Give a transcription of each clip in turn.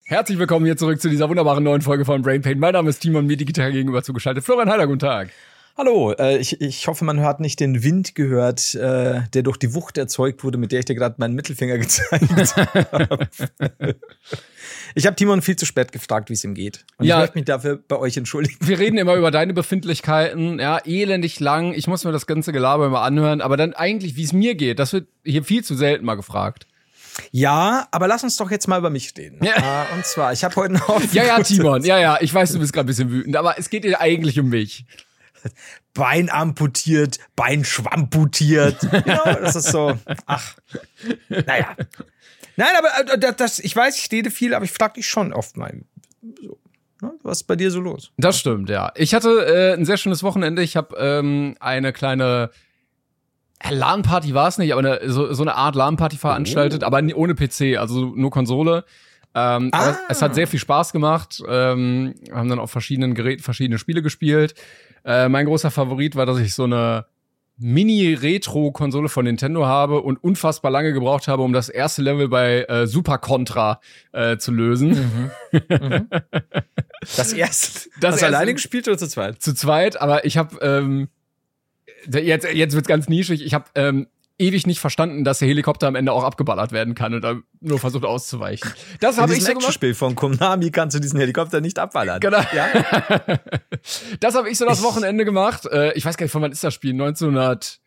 Herzlich willkommen hier zurück zu dieser wunderbaren neuen Folge von Brain Pain. Mein Name ist Timon, mir digital gegenüber zugeschaltet. Florian Heider, guten Tag. Hallo, ich hoffe, man hat nicht den Wind gehört, der durch die Wucht erzeugt wurde, mit der ich dir gerade meinen Mittelfinger gezeigt habe. Ich habe Timon viel zu spät gefragt, wie es ihm geht. Und ich möchte mich dafür bei euch entschuldigen. Wir reden immer über deine Befindlichkeiten, ja, elendig lang. Ich muss mir das ganze Gelaber immer anhören. Aber dann eigentlich, wie es mir geht, das wird hier viel zu selten mal gefragt. Ja, aber lass uns doch jetzt mal über mich reden. Ja. Und zwar, ich habe heute noch... Ja, Timon, ja, ich weiß, du bist gerade ein bisschen wütend, aber es geht dir eigentlich um mich. Bein amputiert, Bein schwamputiert. Das ist so, naja. Nein, aber ich weiß, ich rede viel, aber ich frage dich schon oft mal, so, was ist bei dir so los? Das stimmt, ja. Ich hatte ein sehr schönes Wochenende. Ich habe eine kleine LAN-Party war es nicht, aber so eine Art LAN-Party veranstaltet, aber ohne PC, also nur Konsole. Aber es hat sehr viel Spaß gemacht. Haben dann auf verschiedenen Geräten verschiedene Spiele gespielt. Mein großer Favorit war, dass ich so eine Mini-Retro-Konsole von Nintendo habe und unfassbar lange gebraucht habe, um das erste Level bei Super Contra zu lösen. Mhm. Das erste? Das alleine gespielt oder zu zweit? Zu zweit, aber ich habe jetzt wird's ganz nischig. Ich habe ewig nicht verstanden, dass der Helikopter am Ende auch abgeballert werden kann und dann nur versucht auszuweichen. Das habe ich so gemacht. Spiel von Konami kannst du diesen Helikopter nicht abballern. Genau. Ja? Das habe ich so das Wochenende gemacht. Ich weiß gar nicht, von wann ist das Spiel? 1990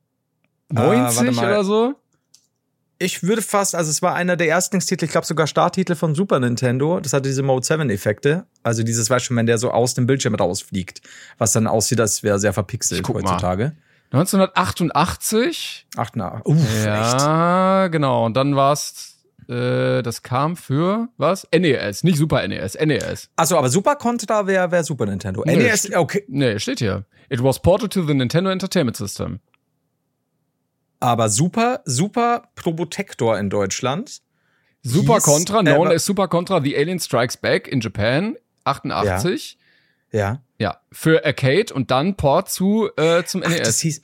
oder so? Ich würde fast, also es war einer der Erstlingstitel, ich glaube sogar Starttitel von Super Nintendo. Das hatte diese Mode 7 Effekte. Also dieses, weißt du, wenn der so aus dem Bildschirm rausfliegt, was dann aussieht, als wäre sehr verpixelt heutzutage. Mal. 1988. Ja, echt? Genau. Und dann war's, das kam für, was? NES, nicht Super NES, NES. Achso, aber Super Contra wäre Super Nintendo. Nee, NES, okay. Nee, steht hier. It was ported to the Nintendo Entertainment System. Aber Super Probotector in Deutschland. Super Contra, known as Super Contra, The Alien Strikes Back in Japan, 88. Ja. Ja, für Arcade und dann Port zum NES. Das hieß,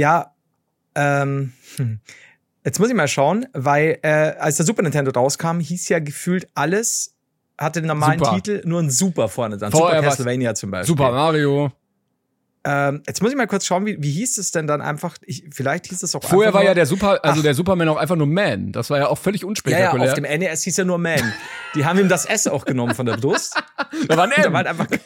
jetzt muss ich mal schauen, weil als der Super Nintendo rauskam, hieß ja gefühlt alles, hatte den normalen Titel, nur ein Super vorne dran. Super Castlevania zum Beispiel. Super Mario. Jetzt muss ich mal kurz schauen, wie hieß es denn dann einfach? Vielleicht hieß es auch vorher war ja der Superman auch einfach nur Man. Das war ja auch völlig unspektakulär. Ja, auf dem NES hieß ja nur Man. Die haben ihm das S auch genommen von der Brust. Da war ein M. Da war einfach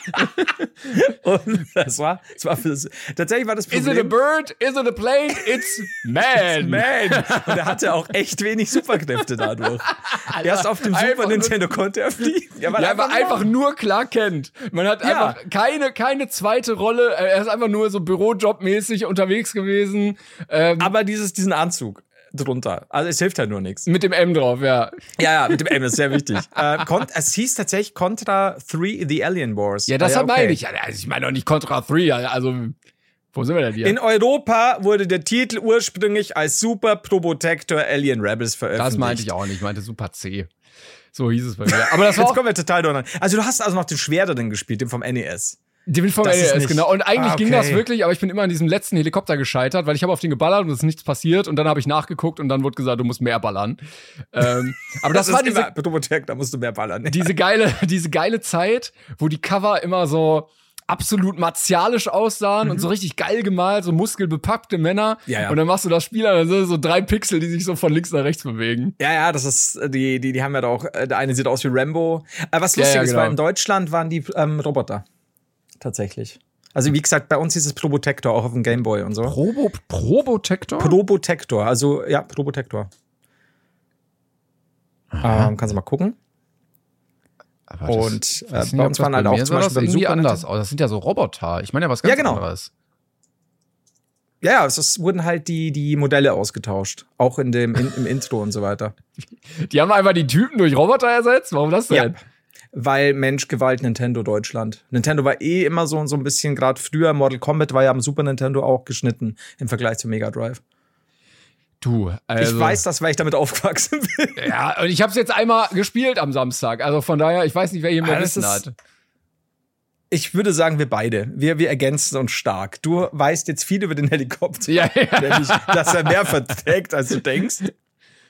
und tatsächlich war das Problem. Is it a bird? Is it a plane? It's Man. Man. Und er hatte auch echt wenig Superkräfte dadurch. Erst auf dem Super Nintendo konnte er fliegen. Er war einfach nur Clark Kent. Man hat einfach keine zweite Rolle. Er ist einfach nur so Bürojobmäßig unterwegs gewesen. Aber diesen Anzug drunter. Also es hilft halt nur nichts. Mit dem M drauf, ja. Ja, mit dem M, das ist sehr wichtig. Es hieß tatsächlich Contra 3 The Alien Wars. Ja, das meine ich. Also ich meine doch nicht Contra 3, also wo sind wir denn hier? In Europa wurde der Titel ursprünglich als Super Probotector Alien Rebels veröffentlicht. Das meinte ich auch nicht, ich meinte Super C. So hieß es bei mir. Aber das war jetzt kommen wir total durcheinander. Also du hast also noch den schwereren gespielt, den vom NES. Den vom NES, genau. Und eigentlich ging das wirklich, aber ich bin immer an diesem letzten Helikopter gescheitert, weil ich habe auf den geballert und es ist nichts passiert und dann habe ich nachgeguckt und dann wurde gesagt, du musst mehr ballern. Aber das war diese Probotector, da musst du mehr ballern. Diese geile Zeit, wo die Cover immer so absolut martialisch aussahen und so richtig geil gemalt, so muskelbepackte Männer. Ja. Und dann machst du das Spiel an, dann sind so 3 Pixel, die sich so von links nach rechts bewegen. Ja, das ist, die haben ja da auch, der eine sieht aus wie Rambo. Was lustig ist, weil in Deutschland waren die Roboter. Tatsächlich. Also wie gesagt, bei uns hieß es Probotector, auch auf dem Gameboy und so. Probotector? Probotector, also ja, Probotector. Kannst du mal gucken. Aber und bei uns waren halt auch zum Beispiel irgendwie anders. Das sind ja so Roboter. Ich meine ja was ganz anderes. Ja, es wurden halt die Modelle ausgetauscht. Auch im Intro und so weiter. Die haben einfach die Typen durch Roboter ersetzt? Warum das denn? Ja. Weil Menschgewalt Nintendo Deutschland. Nintendo war immer so ein bisschen, gerade früher, Mortal Kombat war ja am Super Nintendo auch geschnitten im Vergleich zum Mega Drive. Du, also. Ich weiß das, weil ich damit aufgewachsen bin. Ja, und ich hab's jetzt einmal gespielt am Samstag. Also von daher, ich weiß nicht, wer hier mehr Wissen hat. Ich würde sagen, wir beide. Wir ergänzen uns stark. Du weißt jetzt viel über den Helikopter. Ja. Nämlich, dass er mehr verträgt, als du denkst.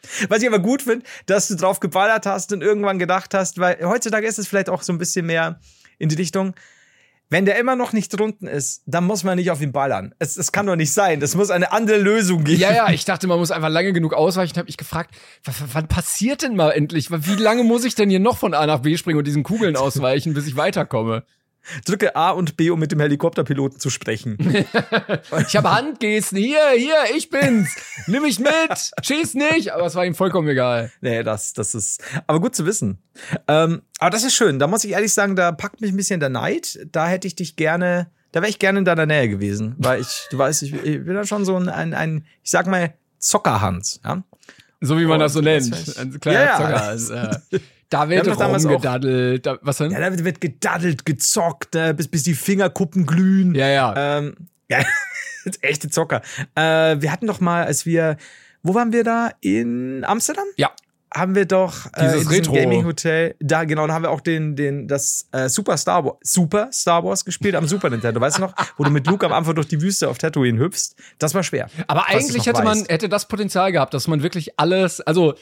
Was ich aber gut finde, dass du drauf geballert hast und irgendwann gedacht hast, weil heutzutage ist es vielleicht auch so ein bisschen mehr in die Richtung, wenn der immer noch nicht unten ist, dann muss man nicht auf ihn ballern. Es kann doch nicht sein. Es muss eine andere Lösung geben. Ja, ich dachte, man muss einfach lange genug ausweichen. Habe ich gefragt, wann passiert denn mal endlich? Wie lange muss ich denn hier noch von A nach B springen und diesen Kugeln ausweichen, bis ich weiterkomme? Drücke A und B, um mit dem Helikopterpiloten zu sprechen. Ich habe Handgesten. Hier, ich bin's. Nimm mich mit. Schieß nicht. Aber es war ihm vollkommen egal. Nee, das ist aber gut zu wissen. Aber das ist schön. Da muss ich ehrlich sagen, da packt mich ein bisschen der Neid. Da hätte ich dich gerne, da wäre ich gerne in deiner Nähe gewesen. Weil du weißt, ich bin dann schon so ein ich sag mal, Zockerhans. Ja? So wie man das so nennt. Ein kleiner Zocker. Da wird doch rumgedaddelt. Was denn? Ja, da wird gedaddelt, gezockt, bis die Fingerkuppen glühen. Ja. Echte Zocker. Wir hatten doch mal, wo waren wir da? In Amsterdam? Ja. Haben wir doch dieses in Retro Gaming Hotel, da haben wir auch das Super Star Wars gespielt am Super Nintendo, weißt du noch, wo du mit Luke am Anfang durch die Wüste auf Tatooine hüpfst. Das war schwer. Aber eigentlich hätte das Potenzial gehabt, dass man wirklich alles, also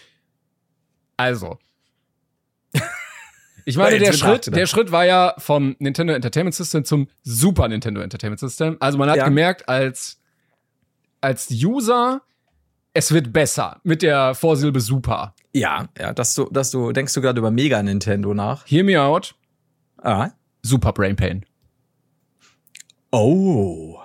ich meine, der Schritt war ja vom Nintendo Entertainment System zum Super Nintendo Entertainment System. Also man hat gemerkt, als User, es wird besser mit der Vorsilbe Super. Ja, denkst du gerade über Mega Nintendo nach? Hear me out. Ah. Super Brain Pain. Oh.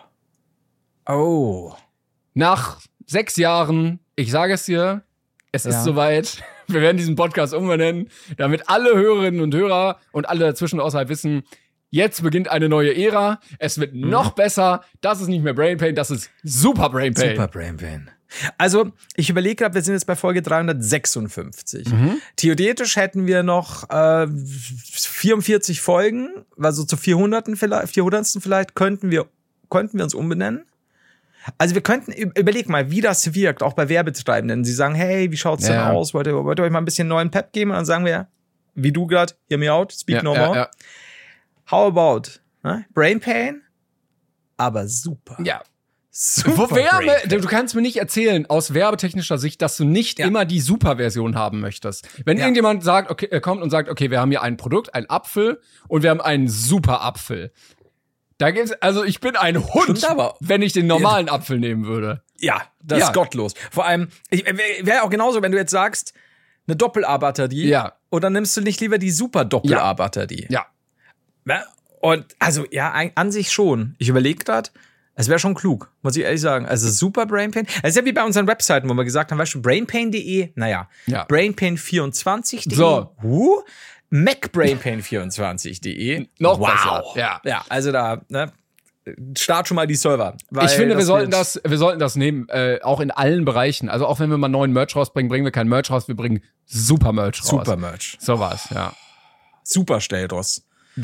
Nach 6 Jahren, ich sage es dir, es ist soweit. Wir werden diesen Podcast umbenennen, damit alle Hörerinnen und Hörer und alle dazwischen außerhalb wissen, jetzt beginnt eine neue Ära. Es wird noch besser. Das ist nicht mehr Brain Pain, das ist Super Brain Pain. Super Brain Pain. Also, ich überlege gerade, wir sind jetzt bei Folge 356. Theoretisch hätten wir noch 44 Folgen, also zu 400. vielleicht könnten wir uns umbenennen. Also wir könnten, überleg mal, wie das wirkt, auch bei Werbetreibenden. Sie sagen, hey, wie schaut's denn aus? Wollt ihr euch mal ein bisschen neuen Pep geben? Und dann sagen wir, wie du gerade, hear me out, speak no more. Ja. How about Brain Pain, aber super. Ja. Super du kannst mir nicht erzählen, aus werbetechnischer Sicht, dass du nicht immer die Super-Version haben möchtest. Wenn irgendjemand sagt, kommt und sagt, okay, wir haben hier ein Produkt, einen Apfel und wir haben einen Super-Apfel. Da gibt's, also ich bin ein Hund, wenn ich den normalen Apfel nehmen würde. Ja, das ist gottlos. Vor allem, wäre auch genauso, wenn du jetzt sagst, eine Doppel-A-Batterie. Ja. Oder nimmst du nicht lieber die Super-Doppel-A-Batterie? Ja. Und, also, an sich schon. Ich überlege gerade, es wäre schon klug, muss ich ehrlich sagen. Also, Super Brain Pain. Das ist ja wie bei unseren Webseiten, wo wir gesagt haben, weißt du, brainpain.de, brainpain24.de. So. MacBrainpain24.de. Noch besser. Ja, also da, start schon mal die Server. Ich finde, wir sollten das nehmen, auch in allen Bereichen. Also auch wenn wir mal neuen Merch rausbringen, bringen wir kein Merch raus, wir bringen Super Merch raus. Super Merch. So war's, ja. Super Stellross.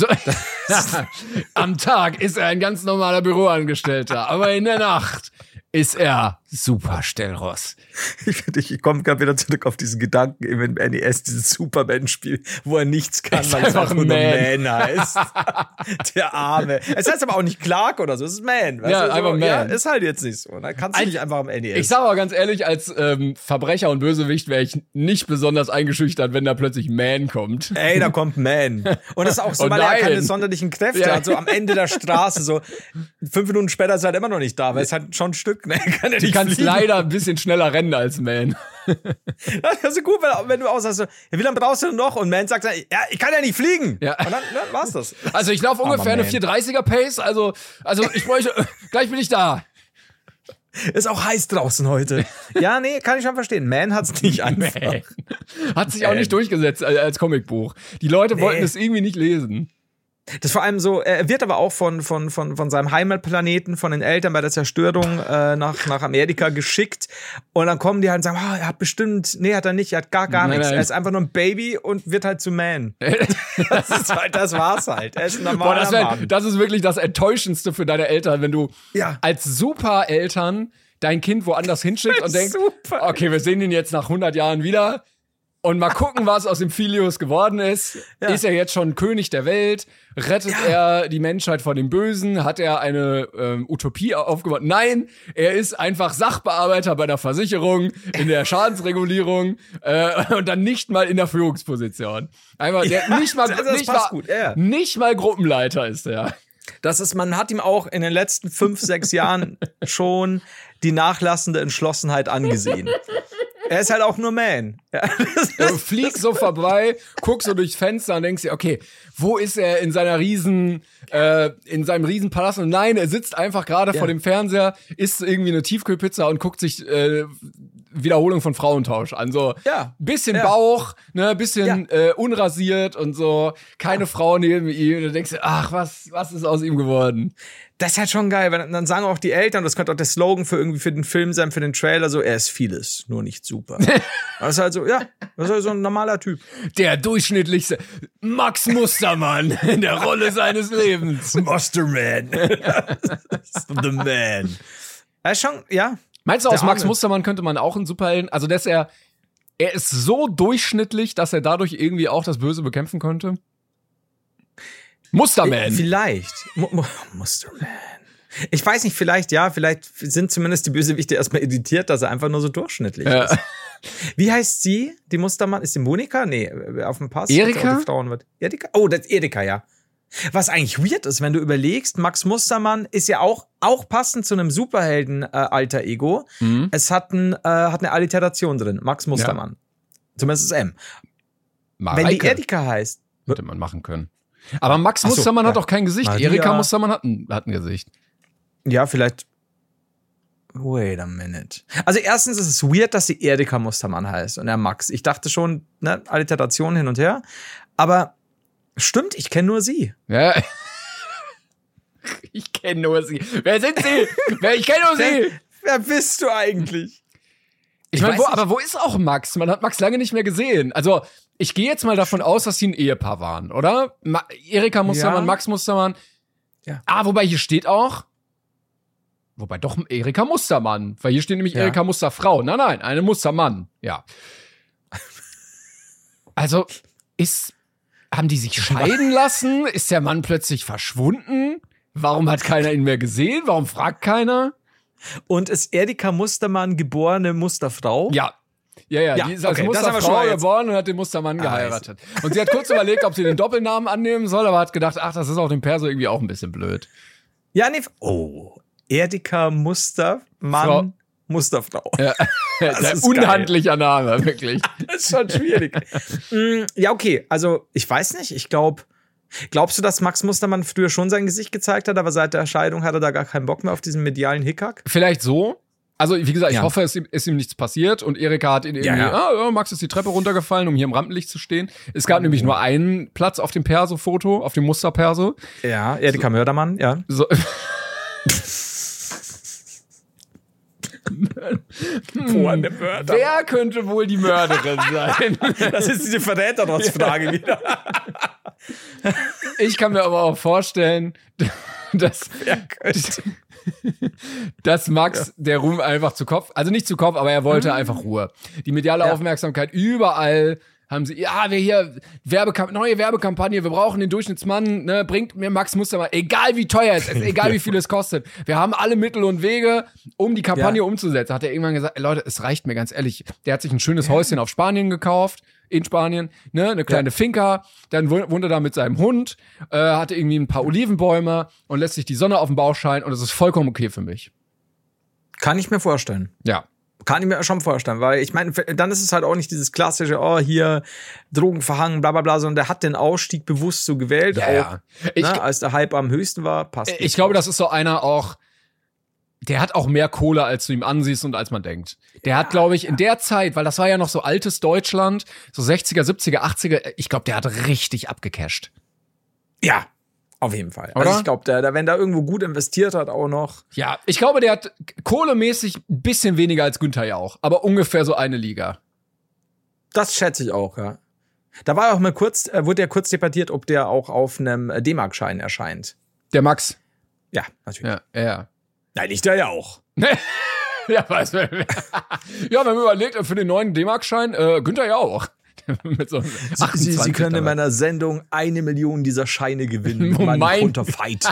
Am Tag ist er ein ganz normaler Büroangestellter, aber in der Nacht ist er Super Stellross. Ich komme gerade wieder zurück auf diesen Gedanken im NES, dieses Superman-Spiel, wo er nichts kann, weil es einfach nur Man heißt. Der Arme. Es heißt aber auch nicht Clark oder so, es ist Man. Weißt du? Einfach Man. Ja, ist halt jetzt nicht so. Da kannst du nicht einfach am NES. Ich sag aber ganz ehrlich, als Verbrecher und Bösewicht wäre ich nicht besonders eingeschüchtert, wenn da plötzlich Man kommt. Ey, da kommt Man. Und das ist auch so, weil er keine sonderlichen Kräfte hat, so am Ende der Straße, so 5 Minuten später ist er halt immer noch nicht da, weil es halt schon ein Stück, ne? Kann er nicht kannst leider ein bisschen schneller rennen als Man. Das ist so gut, wenn du aussagst, so, ja, wie lange brauchst du denn noch? Und Man sagt, ja, ich kann ja nicht fliegen. Ja. Und dann war's das. Also ich laufe ungefähr eine 430er Pace, also ich bräuchte, gleich bin ich da. Ist auch heiß draußen heute. Ja, nee, kann ich schon verstehen. Man hat's nicht einfach. Hat sich auch nicht durchgesetzt als Comicbuch. Die Leute wollten es irgendwie nicht lesen. Das vor allem so, er wird aber auch von seinem Heimatplaneten, von den Eltern bei der Zerstörung nach Amerika geschickt. Und dann kommen die halt und sagen, er hat bestimmt, nee, hat er nicht, er hat gar nichts. Nein. Er ist einfach nur ein Baby und wird halt zu Man. Das war's halt. Er ist ein normaler Mann. Das ist wirklich das Enttäuschendste für deine Eltern, wenn du als Super-Eltern dein Kind woanders hinschickst und denkst, okay, wir sehen ihn jetzt nach 100 Jahren wieder. Und mal gucken, was aus dem Filius geworden ist. Ja. Ist er jetzt schon König der Welt? Rettet er die Menschheit vor dem Bösen? Hat er eine Utopie aufgebaut? Nein, er ist einfach Sachbearbeiter bei der Versicherung, in der Schadensregulierung und dann nicht mal in der Führungsposition. Einfach, nicht mal Gruppenleiter ist er. Man hat ihm auch in den letzten 5, 6 Jahren schon die nachlassende Entschlossenheit angesehen. Er ist halt auch nur Man. Ja, du fliegst so vorbei, guckst so durchs Fenster und denkst dir, okay, wo ist er in seinem Riesenpalast? Und nein, er sitzt einfach gerade vor dem Fernseher, isst irgendwie eine Tiefkühlpizza und guckt sich Wiederholung von Frauentausch an. So bisschen Bauch, ne, bisschen unrasiert und so, keine Frau neben ihm. Und du denkst dir, ach, was ist aus ihm geworden? Das ist halt schon geil, weil dann sagen auch die Eltern, das könnte auch der Slogan für den Film sein, für den Trailer, so, er ist vieles, nur nicht super. Das ist halt so, das ist halt so ein normaler Typ. Der durchschnittlichste Max Mustermann in der Rolle seines Lebens. Musterman. The Man. Er ist schon, Meinst du, aus Max Mustermann könnte man auch einen Superhelden, also dass er ist so durchschnittlich, dass er dadurch irgendwie auch das Böse bekämpfen könnte? Musterman. Vielleicht. Musterman. Ich weiß nicht, vielleicht sind zumindest die Bösewichte erstmal editiert, dass er einfach nur so durchschnittlich ist. Wie heißt sie, die Mustermann? Ist die Monika? Nee, auf dem Pass. Erika? Erika? Oh, das ist Erika, ja. Was eigentlich weird ist, wenn du überlegst, Max Mustermann ist ja auch passend zu einem Superhelden-Alter-Ego. Es hat eine Alliteration drin. Max Mustermann. Zumindest das M. Mareike. Wenn die Erika heißt. Hätte man machen können. Aber Max Mustermann hat doch kein Gesicht. Maria. Erika Mustermann hat ein Gesicht. Ja, vielleicht. Wait a minute. Also erstens ist es weird, dass sie Erika Mustermann heißt und er Max. Ich dachte schon, ne, Alliteration hin und her. Aber stimmt, ich kenne nur sie. Ja. Ich kenne nur sie. Wer sind sie? Ich kenne nur sie. Wer bist du eigentlich? Ich meine, wo ist auch Max? Man hat Max lange nicht mehr gesehen. Also, ich gehe jetzt mal davon aus, dass sie ein Ehepaar waren, oder? Erika Mustermann, Max Mustermann. Ja. Wobei hier steht auch, doch Erika Mustermann. Weil hier steht nämlich Erika Musterfrau. Nein, eine Mustermann. Ja. Also, haben die sich scheiden lassen? Ist der Mann plötzlich verschwunden? Warum hat keiner ihn mehr gesehen? Warum fragt keiner? Und ist Erika Mustermann geborene Musterfrau? Ja. Die ist als Musterfrau geboren und hat den Mustermann geheiratet. Und sie hat kurz überlegt, ob sie den Doppelnamen annehmen soll, aber hat gedacht, das ist auch dem Perso irgendwie auch ein bisschen blöd. Ja, nee. Erika Mustermann, Musterfrau. Ja. Das ist ein unhandlicher Name, wirklich. Das ist schon schwierig. Ja, okay. Also, ich weiß nicht. Glaubst du, dass Max Mustermann früher schon sein Gesicht gezeigt hat, aber seit der Scheidung hat er da gar keinen Bock mehr auf diesen medialen Hickhack? Vielleicht so. Also, wie gesagt, ich hoffe, es ist ihm nichts passiert und Erika hat ihn irgendwie, Max ist die Treppe runtergefallen, um hier im Rampenlicht zu stehen. Es gab nämlich nur einen Platz auf dem Perso-Foto, auf dem Musterperso. Ja, Erika Mördermann, ja. So. Wer könnte wohl die Mörderin sein? Das ist diese Verräterrotzfrage wieder. Ich kann mir aber auch vorstellen, dass Max der Ruhm einfach also nicht zu Kopf, aber er wollte einfach Ruhe. Die mediale Aufmerksamkeit überall haben sie, wir hier neue Werbekampagne, wir brauchen den Durchschnittsmann, ne, bringt mir Max Mustermann, egal wie teuer es ist, egal wie viel es kostet. Wir haben alle Mittel und Wege, um die Kampagne umzusetzen. Hat er irgendwann gesagt, Leute, es reicht mir ganz ehrlich. Der hat sich ein schönes Häuschen auf Spanien gekauft, in Spanien, ne, eine kleine Finca, dann wohnt er da mit seinem Hund, hatte irgendwie ein paar Olivenbäume und lässt sich die Sonne auf den Bauch scheinen und das ist vollkommen okay für mich. Kann ich mir vorstellen. Ja. Kann ich mir schon vorstellen, weil ich meine, dann ist es halt auch nicht dieses klassische, hier Drogen verhangen, bla bla bla, sondern der hat den Ausstieg bewusst so gewählt, als der Hype am höchsten war, passt. Ich glaube, das ist so einer auch, der hat auch mehr Kohle, als du ihm ansiehst und als man denkt. Der hat, glaube ich, in der Zeit, weil das war ja noch so altes Deutschland, so 60er, 70er, 80er, ich glaube, der hat richtig abgecasht. Ja. Auf jeden Fall. Oder? Also ich glaube, wenn der irgendwo gut investiert hat, auch noch. Ja, ich glaube, der hat kohlemäßig ein bisschen weniger als Günther Jauch, aber ungefähr so eine Liga. Das schätze ich auch, ja. Da war auch mal wurde ja kurz debattiert, ob der auch auf einem D-Mark-Schein erscheint. Der Max? Ja, natürlich. Ja. Nein, nicht der Jauch. Ja, weiß man. Ja, wenn man überlegt, für den neuen D-Mark-Schein, Günther Jauch. Mit so Sie können in meiner Sendung 1 Million dieser Scheine gewinnen. Konterfeit.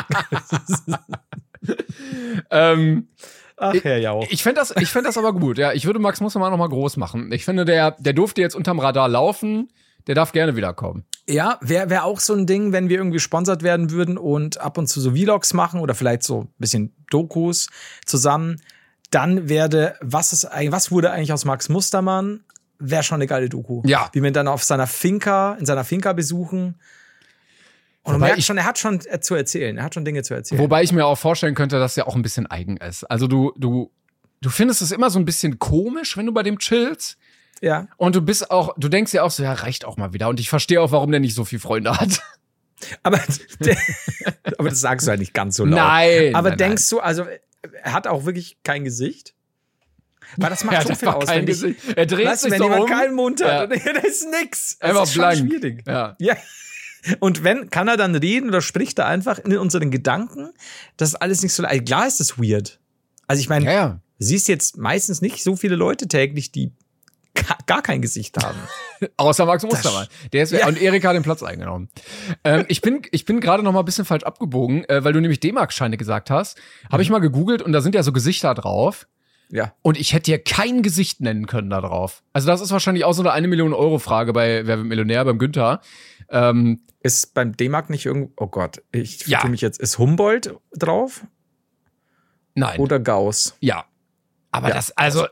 Ach, Herr Jauch. Ich fänd das aber gut. Ja, ich würde Max Mustermann noch mal groß machen. Ich finde, der durfte jetzt unterm Radar laufen. Der darf gerne wiederkommen. Ja, wär auch so ein Ding, wenn wir irgendwie gesponsert werden würden und ab und zu so Vlogs machen oder vielleicht so ein bisschen Dokus zusammen. Dann was wurde eigentlich aus Max Mustermann? Wäre schon eine geile Doku. Ja. Wie wir ihn dann in seiner Finca besuchen. Und man merkt schon, er hat schon zu erzählen. Er hat schon Dinge zu erzählen. Wobei ich mir auch vorstellen könnte, dass er auch ein bisschen eigen ist. Also du findest es immer so ein bisschen komisch, wenn du bei dem chillst. Ja. Und du denkst ja auch so, ja, reicht auch mal wieder. Und ich verstehe auch, warum der nicht so viele Freunde hat. Aber das sagst du halt nicht ganz so laut. Nein. Aber denkst du, also er hat auch wirklich kein Gesicht? Weil das macht schon viel aus. Er dreht sich wenn so jemand keinen Mund hat, das ist nix. Das einfach ist schon blank. Schwierig. Ja. Und kann er dann reden oder spricht er einfach in unseren Gedanken? Das ist alles nicht so leicht. Klar ist das weird. Also ich meine, du siehst jetzt meistens nicht so viele Leute täglich, die gar kein Gesicht haben. Außer Max Mustermann. Und Erik hat den Platz eingenommen. Ich bin gerade noch mal ein bisschen falsch abgebogen, weil du nämlich D-Mark-Scheine gesagt hast. Habe ich mal gegoogelt und da sind ja so Gesichter drauf. Ja. Und ich hätte dir kein Gesicht nennen können da drauf. Also das ist wahrscheinlich auch so eine 1 Million Euro Frage bei Wer wird Millionär, beim Günther. Ist beim D-Mark nicht irgendwo, oh Gott, ich vertue mich jetzt, ist Humboldt drauf? Nein. Oder Gauss? Ja. Aber das, also,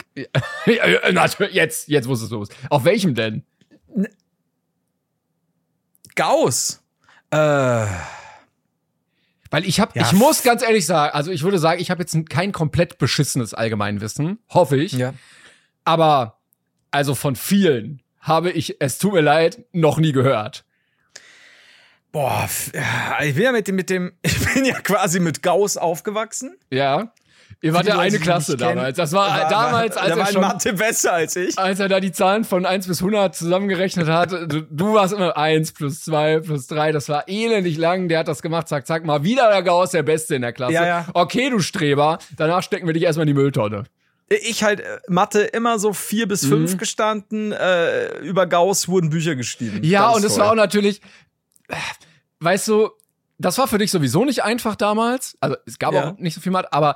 jetzt muss es los. Auf welchem denn? Gauss. Weil ich muss ganz ehrlich sagen, also ich würde sagen, ich habe jetzt kein komplett beschissenes Allgemeinwissen, hoffe ich. Ja. Aber, also von vielen habe ich, es tut mir leid, noch nie gehört. Boah, ich bin ja ich bin ja quasi mit Gauss aufgewachsen. Ja. Ihr wart ja eine Klasse damals. Das war damals, als er schon Mathe besser als ich. Als er da die Zahlen von 1 bis 100 zusammengerechnet hat, du warst immer 1 plus 2 plus 3, das war elendig lang, der hat das gemacht, zack, mal wieder der Gauss, der Beste in der Klasse. Ja. Okay, du Streber, danach stecken wir dich erstmal in die Mülltonne. Ich halt Mathe immer so 4 bis 5 gestanden, über Gauss wurden Bücher geschrieben. Ja, ganz und es war auch natürlich, weißt du, das war für dich sowieso nicht einfach damals, also es gab auch nicht so viel Mathe, aber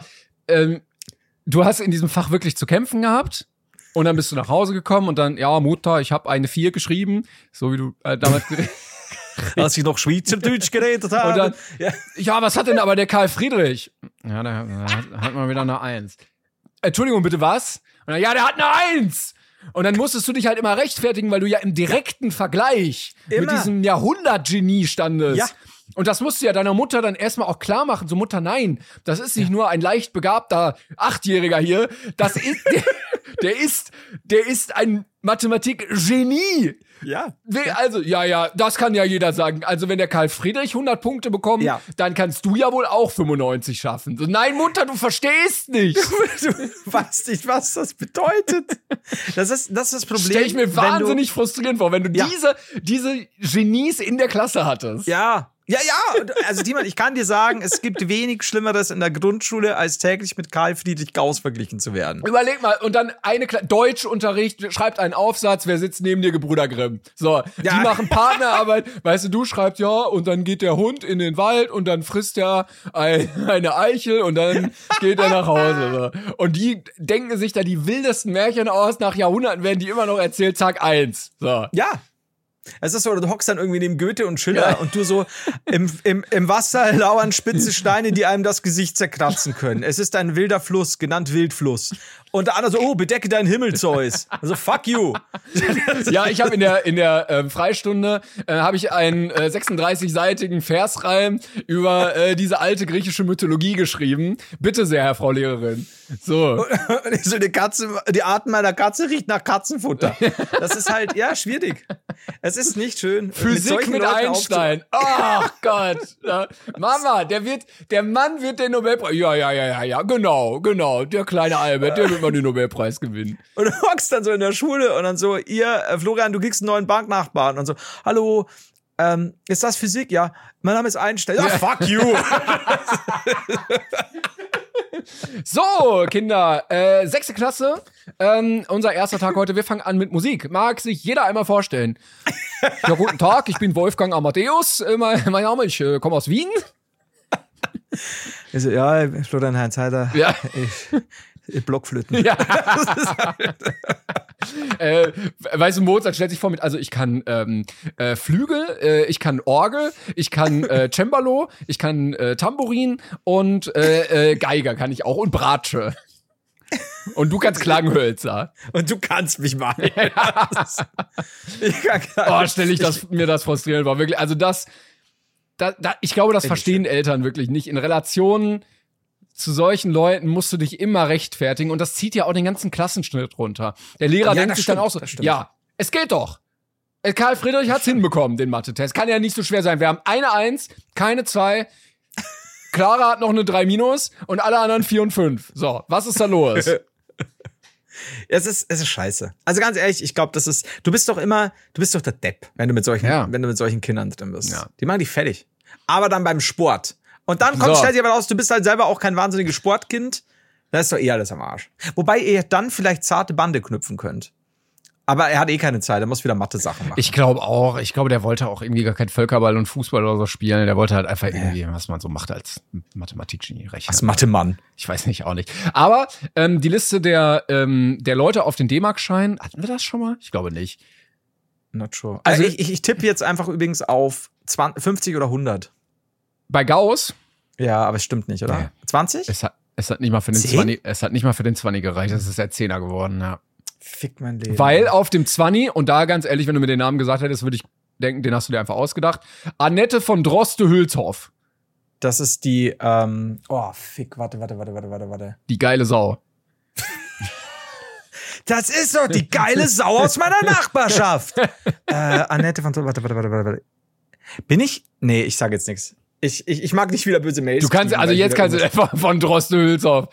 du hast in diesem Fach wirklich zu kämpfen gehabt und dann bist du nach Hause gekommen und dann, ja, Mutter, ich habe eine 4 geschrieben, so wie du damals als ich noch Schweizerdeutsch geredet habe. Und dann, ja, was hat denn aber der Karl Friedrich? Ja, der hat mal wieder eine 1. Entschuldigung, bitte was? Und dann, ja, der hat eine 1! Und dann musstest du dich halt immer rechtfertigen, weil du ja im direkten Vergleich mit diesem Jahrhundert-Genie standest. Ja. Und das musst du ja deiner Mutter dann erstmal auch klar machen. So, Mutter, nein, das ist nicht nur ein leicht begabter 8-Jähriger hier. Das ist, der ist ein Mathematik-Genie. Ja. Also, ja, das kann ja jeder sagen. Also, wenn der Karl Friedrich 100 Punkte bekommt, dann kannst du ja wohl auch 95 schaffen. So, nein, Mutter, du verstehst nicht. Du weißt nicht, was das bedeutet. Das ist das Problem. Stell ich mir wahnsinnig frustrierend vor, wenn du diese Genies in der Klasse hattest. Ja. Ja, also Timon, ich kann dir sagen, es gibt wenig Schlimmeres in der Grundschule, als täglich mit Karl Friedrich Gauss verglichen zu werden. Überleg mal, und dann Deutschunterricht, schreibt einen Aufsatz, wer sitzt neben dir, Gebrüder Grimm. So, die machen Partnerarbeit, weißt du schreibst und dann geht der Hund in den Wald und dann frisst er eine Eichel und dann geht er nach Hause. So. Und die denken sich da die wildesten Märchen aus, nach Jahrhunderten werden die immer noch erzählt, Tag 1. So. Ja. Es ist so, du hockst dann irgendwie neben Goethe und Schiller und du so, im Wasser lauern spitze Steine, die einem das Gesicht zerkratzen können. Es ist ein wilder Fluss, genannt Wildfluss. Und der andere so, bedecke deinen Himmel, Zeus. Also, fuck you. Ja, ich habe in der Freistunde habe ich einen 36-seitigen Versreim über diese alte griechische Mythologie geschrieben. Bitte sehr, Frau Lehrerin. So. So die Atem meiner Katze riecht nach Katzenfutter. Das ist halt, schwierig. Es ist nicht schön. Physik mit Einstein. Ach Gott. Ja. Mama, der Mann wird den Nobelpreis. Ja, genau. Der kleine Albert, der wird mal den Nobelpreis gewinnen. Und du hockst dann so in der Schule und dann so, Florian, du kriegst einen neuen Banknachbarn. Und so, hallo, ist das Physik? Ja, mein Name ist Einstein. Ja, fuck you. So, Kinder, 6. Klasse, unser erster Tag heute. Wir fangen an mit Musik. Mag sich jeder einmal vorstellen? Ja, guten Tag, ich bin Wolfgang Amadeus. Mein Name, ich komme aus Wien. Also, ja, Florian Heinz-Heider. Ja. Ich Blockflöten. Ja. Weißt du, Mozart stellt sich vor mit, also ich kann Flügel, ich kann Orgel, ich kann Cembalo, ich kann Tambourin und Geiger kann ich auch und Bratsche. Und du kannst Klanghölzer. Und du kannst mich mal. Stelle ich mir das frustrierend vor. Wirklich, also ich glaube, das verstehen Eltern wirklich nicht. In Relationen zu solchen Leuten musst du dich immer rechtfertigen und das zieht ja auch den ganzen Klassenschnitt runter. Der Lehrer denkt sich dann auch so, ja, es geht doch. Karl Friedrich hat's hinbekommen, den Mathe-Test. Kann ja nicht so schwer sein. Wir haben eine 1, keine 2. Clara hat noch eine 3- und alle anderen 4 und 5. So, was ist da los? Es ist scheiße. Also ganz ehrlich, ich glaube, du bist doch der Depp, wenn du mit solchen Kindern drin bist. Ja. Die machen dich fertig. Aber dann beim Sport. Und dann stellt sich aber raus, du bist halt selber auch kein wahnsinniges Sportkind. Da ist doch eh alles am Arsch. Wobei ihr dann vielleicht zarte Bande knüpfen könnt. Aber er hat eh keine Zeit, er muss wieder Mathe-Sachen machen. Ich glaube auch. Ich glaube, der wollte auch irgendwie gar kein Völkerball und Fußball oder so spielen. Der wollte halt einfach irgendwie, was man so macht als Mathematik-Genie rechnen. Als Mathe-Mann. Ich weiß nicht, auch nicht. Aber die Liste der Leute auf den D-Mark-Schein, hatten wir das schon mal? Ich glaube nicht. Not sure. Also ich tippe jetzt einfach übrigens auf 50 oder 100. Bei Gauss? Ja, aber es stimmt nicht, oder? Nee. 20? Es hat nicht mal für den 20, es hat nicht mal für den 20 gereicht. Es ist der 10er geworden, ja. Fick mein Leben. Weil auf dem 20, und da ganz ehrlich, wenn du mir den Namen gesagt hättest, würde ich denken, den hast du dir einfach ausgedacht. Annette von Droste-Hülshoff. Das ist die, warte. Die geile Sau. Das ist doch die geile Sau aus meiner Nachbarschaft. Annette von warte. Bin ich? Nee, ich sage jetzt nichts. Ich mag nicht wieder böse Mails. Du kannst, also jetzt kannst du einfach von Droste-Hülshoff.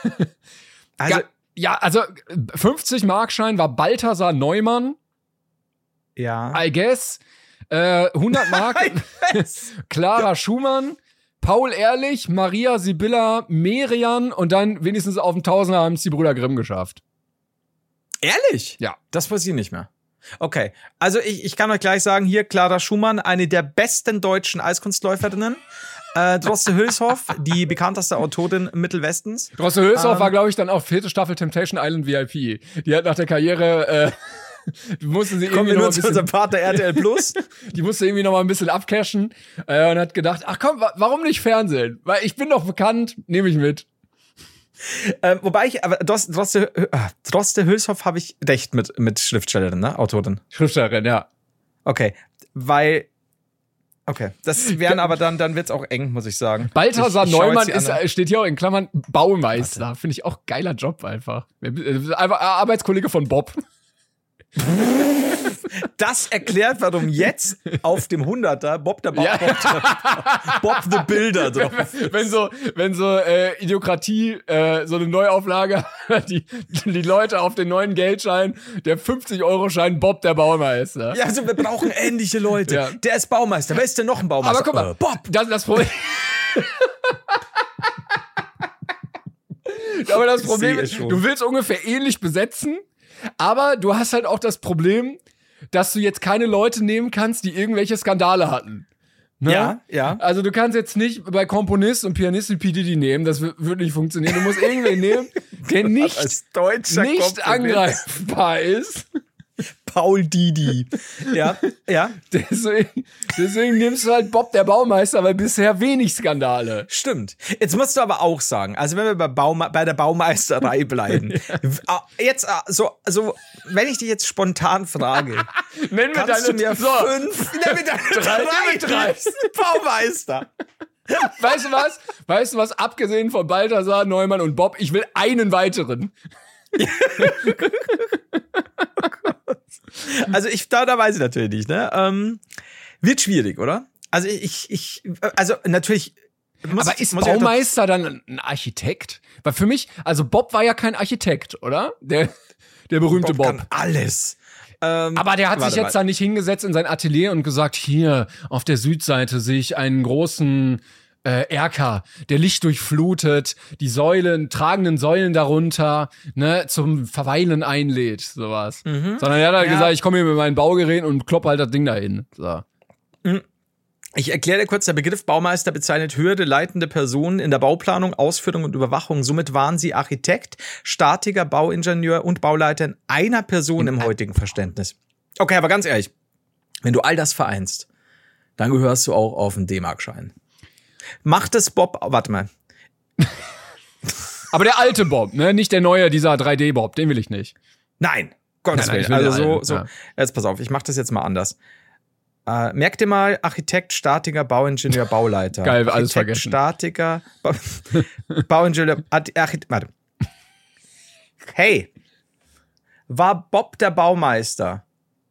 Also 50 Markschein war Balthasar Neumann. Ja. I guess. 100 Mark. Clara Schumann. Paul Ehrlich, Maria Sibylla Merian und dann wenigstens auf dem Tausender haben es die Brüder Grimm geschafft. Ehrlich? Ja. Das weiß ich nicht mehr. Okay, also ich kann euch gleich sagen, hier Clara Schumann, eine der besten deutschen Eiskunstläuferinnen. Droste Hülshoff, die bekannteste Autorin Mittelwestens. Droste Hülshoff war, glaube ich, dann auch 4. Staffel Temptation Island VIP. Die hat nach der Karriere, musste sie irgendwie noch ein bisschen, unserem Partner RTL Plus. Die musste irgendwie noch mal ein bisschen abcashen und hat gedacht, ach komm, warum nicht Fernsehen? Weil ich bin doch bekannt, nehme ich mit. Wobei aber Droste Hülshoff habe ich recht mit Schriftstellerin, ne? Autorin. Schriftstellerin, ja. Okay, das wären aber dann wird's auch eng, muss ich sagen. Balthasar Neumann steht hier auch in Klammern Baumeister. Finde ich auch geiler Job einfach. Einfach Arbeitskollege von Bob. Das erklärt, warum jetzt auf dem 100er Bob the Builder drauf ist. Wenn so Idiokratie so eine Neuauflage die Leute auf den neuen Geldschein, der 50-Euro-Schein Bob der Baumeister. Ja, also wir brauchen ähnliche Leute. Ja. Der ist Baumeister. Wer ist denn noch ein Baumeister? Aber guck mal, Bob. Das Problem. Aber das Problem ist, du willst ungefähr ähnlich besetzen, aber du hast halt auch das Problem, dass du jetzt keine Leute nehmen kannst, die irgendwelche Skandale hatten. Ne? Ja. Also du kannst jetzt nicht bei Komponist und Pianistin P. Diddy nehmen, das wird nicht funktionieren. Du musst irgendwen nehmen, der nicht angreifbar ist. Paul Didi. Ja. Deswegen nimmst du halt Bob der Baumeister, weil bisher wenig Skandale. Stimmt. Jetzt musst du aber auch sagen, also wenn wir bei der Baumeisterei bleiben, jetzt wenn ich dich jetzt spontan frage, kannst du mir 5 drei Baumeister. Weißt du was? Abgesehen von Balthasar, Neumann und Bob, ich will einen weiteren. Also da weiß ich natürlich nicht, ne? Wird schwierig, oder? Also also natürlich. Aber ist Baumeister dann ein Architekt? Weil für mich, also Bob war ja kein Architekt, oder? Der berühmte Bob. Kann alles. Aber der hat sich jetzt da nicht hingesetzt in sein Atelier und gesagt, hier auf der Südseite sehe ich einen großen Erker, der Licht durchflutet, die tragenden Säulen darunter, ne, zum Verweilen einlädt, sowas. Sondern er hat halt gesagt, ich komme hier mit meinen Baugeräten und klopp halt das Ding dahin. So. Ich erkläre dir kurz, der Begriff Baumeister bezeichnet höhere leitende Personen in der Bauplanung, Ausführung und Überwachung. Somit waren sie Architekt, Statiker, Bauingenieur und Bauleiter in einer Person im heutigen Verständnis. Okay, aber ganz ehrlich, wenn du all das vereinst, dann gehörst du auch auf einen D-Mark-Schein. Macht es Bob, warte mal. Aber der alte Bob, ne, nicht der neue, dieser 3D-Bob, den will ich nicht. Nein, Gottes Willen. Also so. Jetzt pass auf, ich mach das jetzt mal anders. Merk dir mal Architekt, Statiker, Bauingenieur, Bauleiter. Geil, alles vergessen. Statiker, Bauingenieur, warte. Hey, war Bob der Baumeister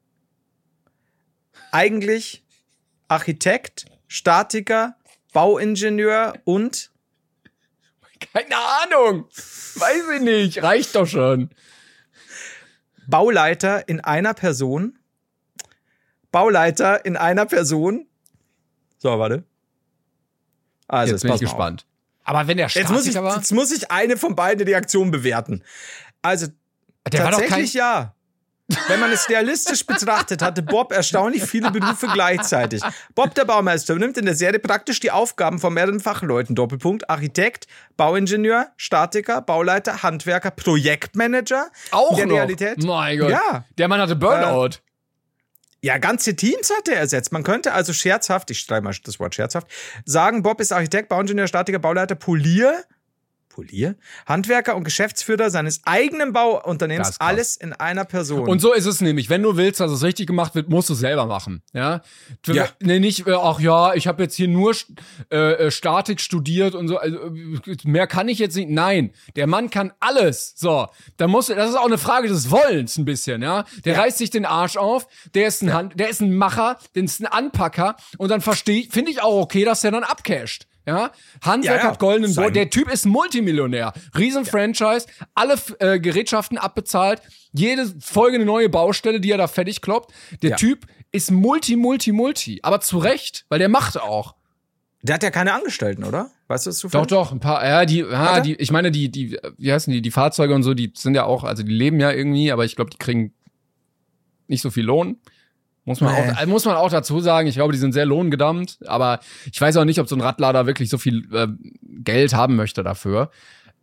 eigentlich Architekt, Statiker, Bauingenieur und? Keine Ahnung. Weiß ich nicht. Reicht doch schon. Bauleiter in einer Person. Bauleiter in einer Person. So, warte. Also, jetzt bin ich gespannt. Aber wenn der Statiker war? Jetzt muss ich eine von beiden die Aktion bewerten. Also, der tatsächlich ja. Wenn man es realistisch betrachtet, hatte Bob erstaunlich viele Berufe gleichzeitig. Bob der Baumeister übernimmt in der Serie praktisch die Aufgaben von mehreren Fachleuten. Doppelpunkt, Architekt, Bauingenieur, Statiker, Bauleiter, Handwerker, Projektmanager. Auch in der noch? Realität. Mein Gott. Ja. Der Mann hatte Burnout. Ja, ganze Teams hat er ersetzt. Man könnte also scherzhaft, ich streiche mal das Wort scherzhaft, sagen, Bob ist Architekt, Bauingenieur, Statiker, Bauleiter, Polier, Handwerker und Geschäftsführer seines eigenen Bauunternehmens, alles in einer Person. Und so ist es nämlich. Wenn du willst, dass es richtig gemacht wird, musst du es selber machen. Ja? Nee, nicht, ach ja, ich habe jetzt hier nur Statik studiert und so. Also, mehr kann ich jetzt nicht. Nein, der Mann kann alles. So, das ist auch eine Frage des Wollens ein bisschen. Ja, der reißt sich den Arsch auf. Der ist ein Macher, der ist ein Anpacker. Und dann finde ich auch okay, dass der dann abcasht. Ja, Handwerk hat goldenen Boden. Der Typ ist Multimillionär. Riesen-Franchise, alle Gerätschaften abbezahlt, jede Folge eine neue Baustelle, die er da fertig kloppt. Der Typ ist Multi. Aber zu Recht, weil der macht auch. Der hat ja keine Angestellten, oder? Weißt du das zufällig? Doch, ein paar. Ja, ich meine, die, wie heißen die Fahrzeuge und so, die sind ja auch, also die leben ja irgendwie, aber ich glaube, die kriegen nicht so viel Lohn. Muss man auch dazu sagen, ich glaube, die sind sehr lohngedammt, aber ich weiß auch nicht, ob so ein Radlader wirklich so viel Geld haben möchte dafür.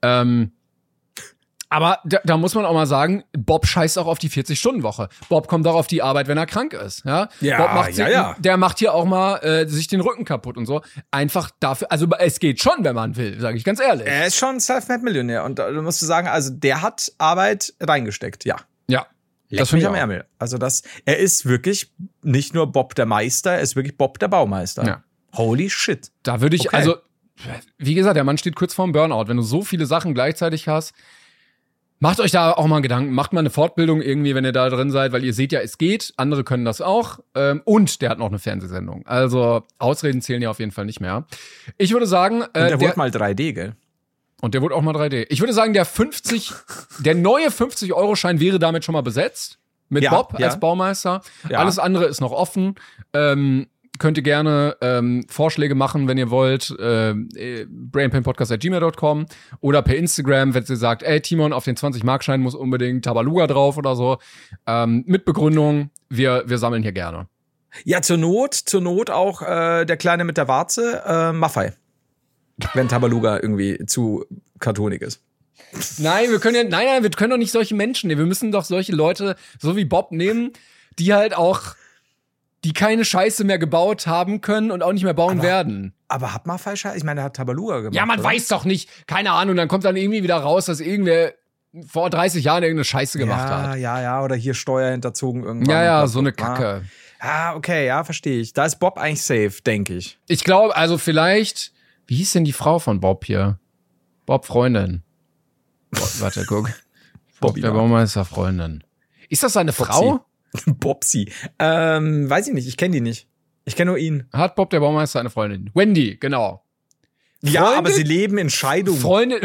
Aber da muss man auch mal sagen, Bob scheißt auch auf die 40-Stunden-Woche. Bob kommt auch auf die Arbeit, wenn er krank ist. Ja, Bob der macht hier auch mal sich den Rücken kaputt und so. Einfach dafür, also es geht schon, wenn man will, sage ich ganz ehrlich. Er ist schon Self-Made-Millionär und da musst du sagen, also der hat Arbeit reingesteckt, ja. Ja. Das finde ich am Ärmel. Also er ist wirklich nicht nur Bob der Meister, er ist wirklich Bob der Baumeister. Ja. Holy shit. Da würde ich, also, wie gesagt, der Mann steht kurz vorm Burnout. Wenn du so viele Sachen gleichzeitig hast, macht euch da auch mal Gedanken. Macht mal eine Fortbildung irgendwie, wenn ihr da drin seid, weil ihr seht ja, es geht. Andere können das auch. Und der hat noch eine Fernsehsendung. Also, Ausreden zählen ja auf jeden Fall nicht mehr. Ich würde sagen, und der wurde mal 3D, gell? Und der wurde auch mal 3D. Ich würde sagen, der neue 50-Euro-Schein wäre damit schon mal besetzt. Mit Bob als Baumeister. Ja. Alles andere ist noch offen. Könnt ihr gerne Vorschläge machen, wenn ihr wollt. brainpainpodcast@gmail.com oder per Instagram, wenn ihr sagt, ey, Timon, auf den 20-Mark-Schein muss unbedingt Tabaluga drauf oder so. Mit Begründung, wir sammeln hier gerne. Ja, zur Not auch der Kleine mit der Warze, Maffei. Wenn Tabaluga irgendwie zu kartonig ist. Nein, wir können doch nicht solche Menschen nehmen. Wir müssen doch solche Leute, so wie Bob, nehmen, die halt auch, die keine Scheiße mehr gebaut haben können und auch nicht mehr bauen werden. Aber hat Maffei Scheiße? Ich meine, er hat Tabaluga gemacht. Ja, man weiß doch nicht. Keine Ahnung, dann kommt dann irgendwie wieder raus, dass irgendwer vor 30 Jahren irgendeine Scheiße gemacht hat. Ja, oder hier Steuer hinterzogen irgendwann. Ja, so eine Kacke. Okay, ja, verstehe ich. Da ist Bob eigentlich safe, denke ich. Ich glaube, also vielleicht, wie hieß denn die Frau von Bob hier? Bob Freundin. Warte, guck. Bob der Baumeister Freundin. Ist das seine Frau? Bobsi. Weiß ich nicht, ich kenne die nicht. Ich kenne nur ihn. Hat Bob der Baumeister eine Freundin? Wendy, genau. Ja, Freundin? Aber sie leben in Scheidung. Freundin.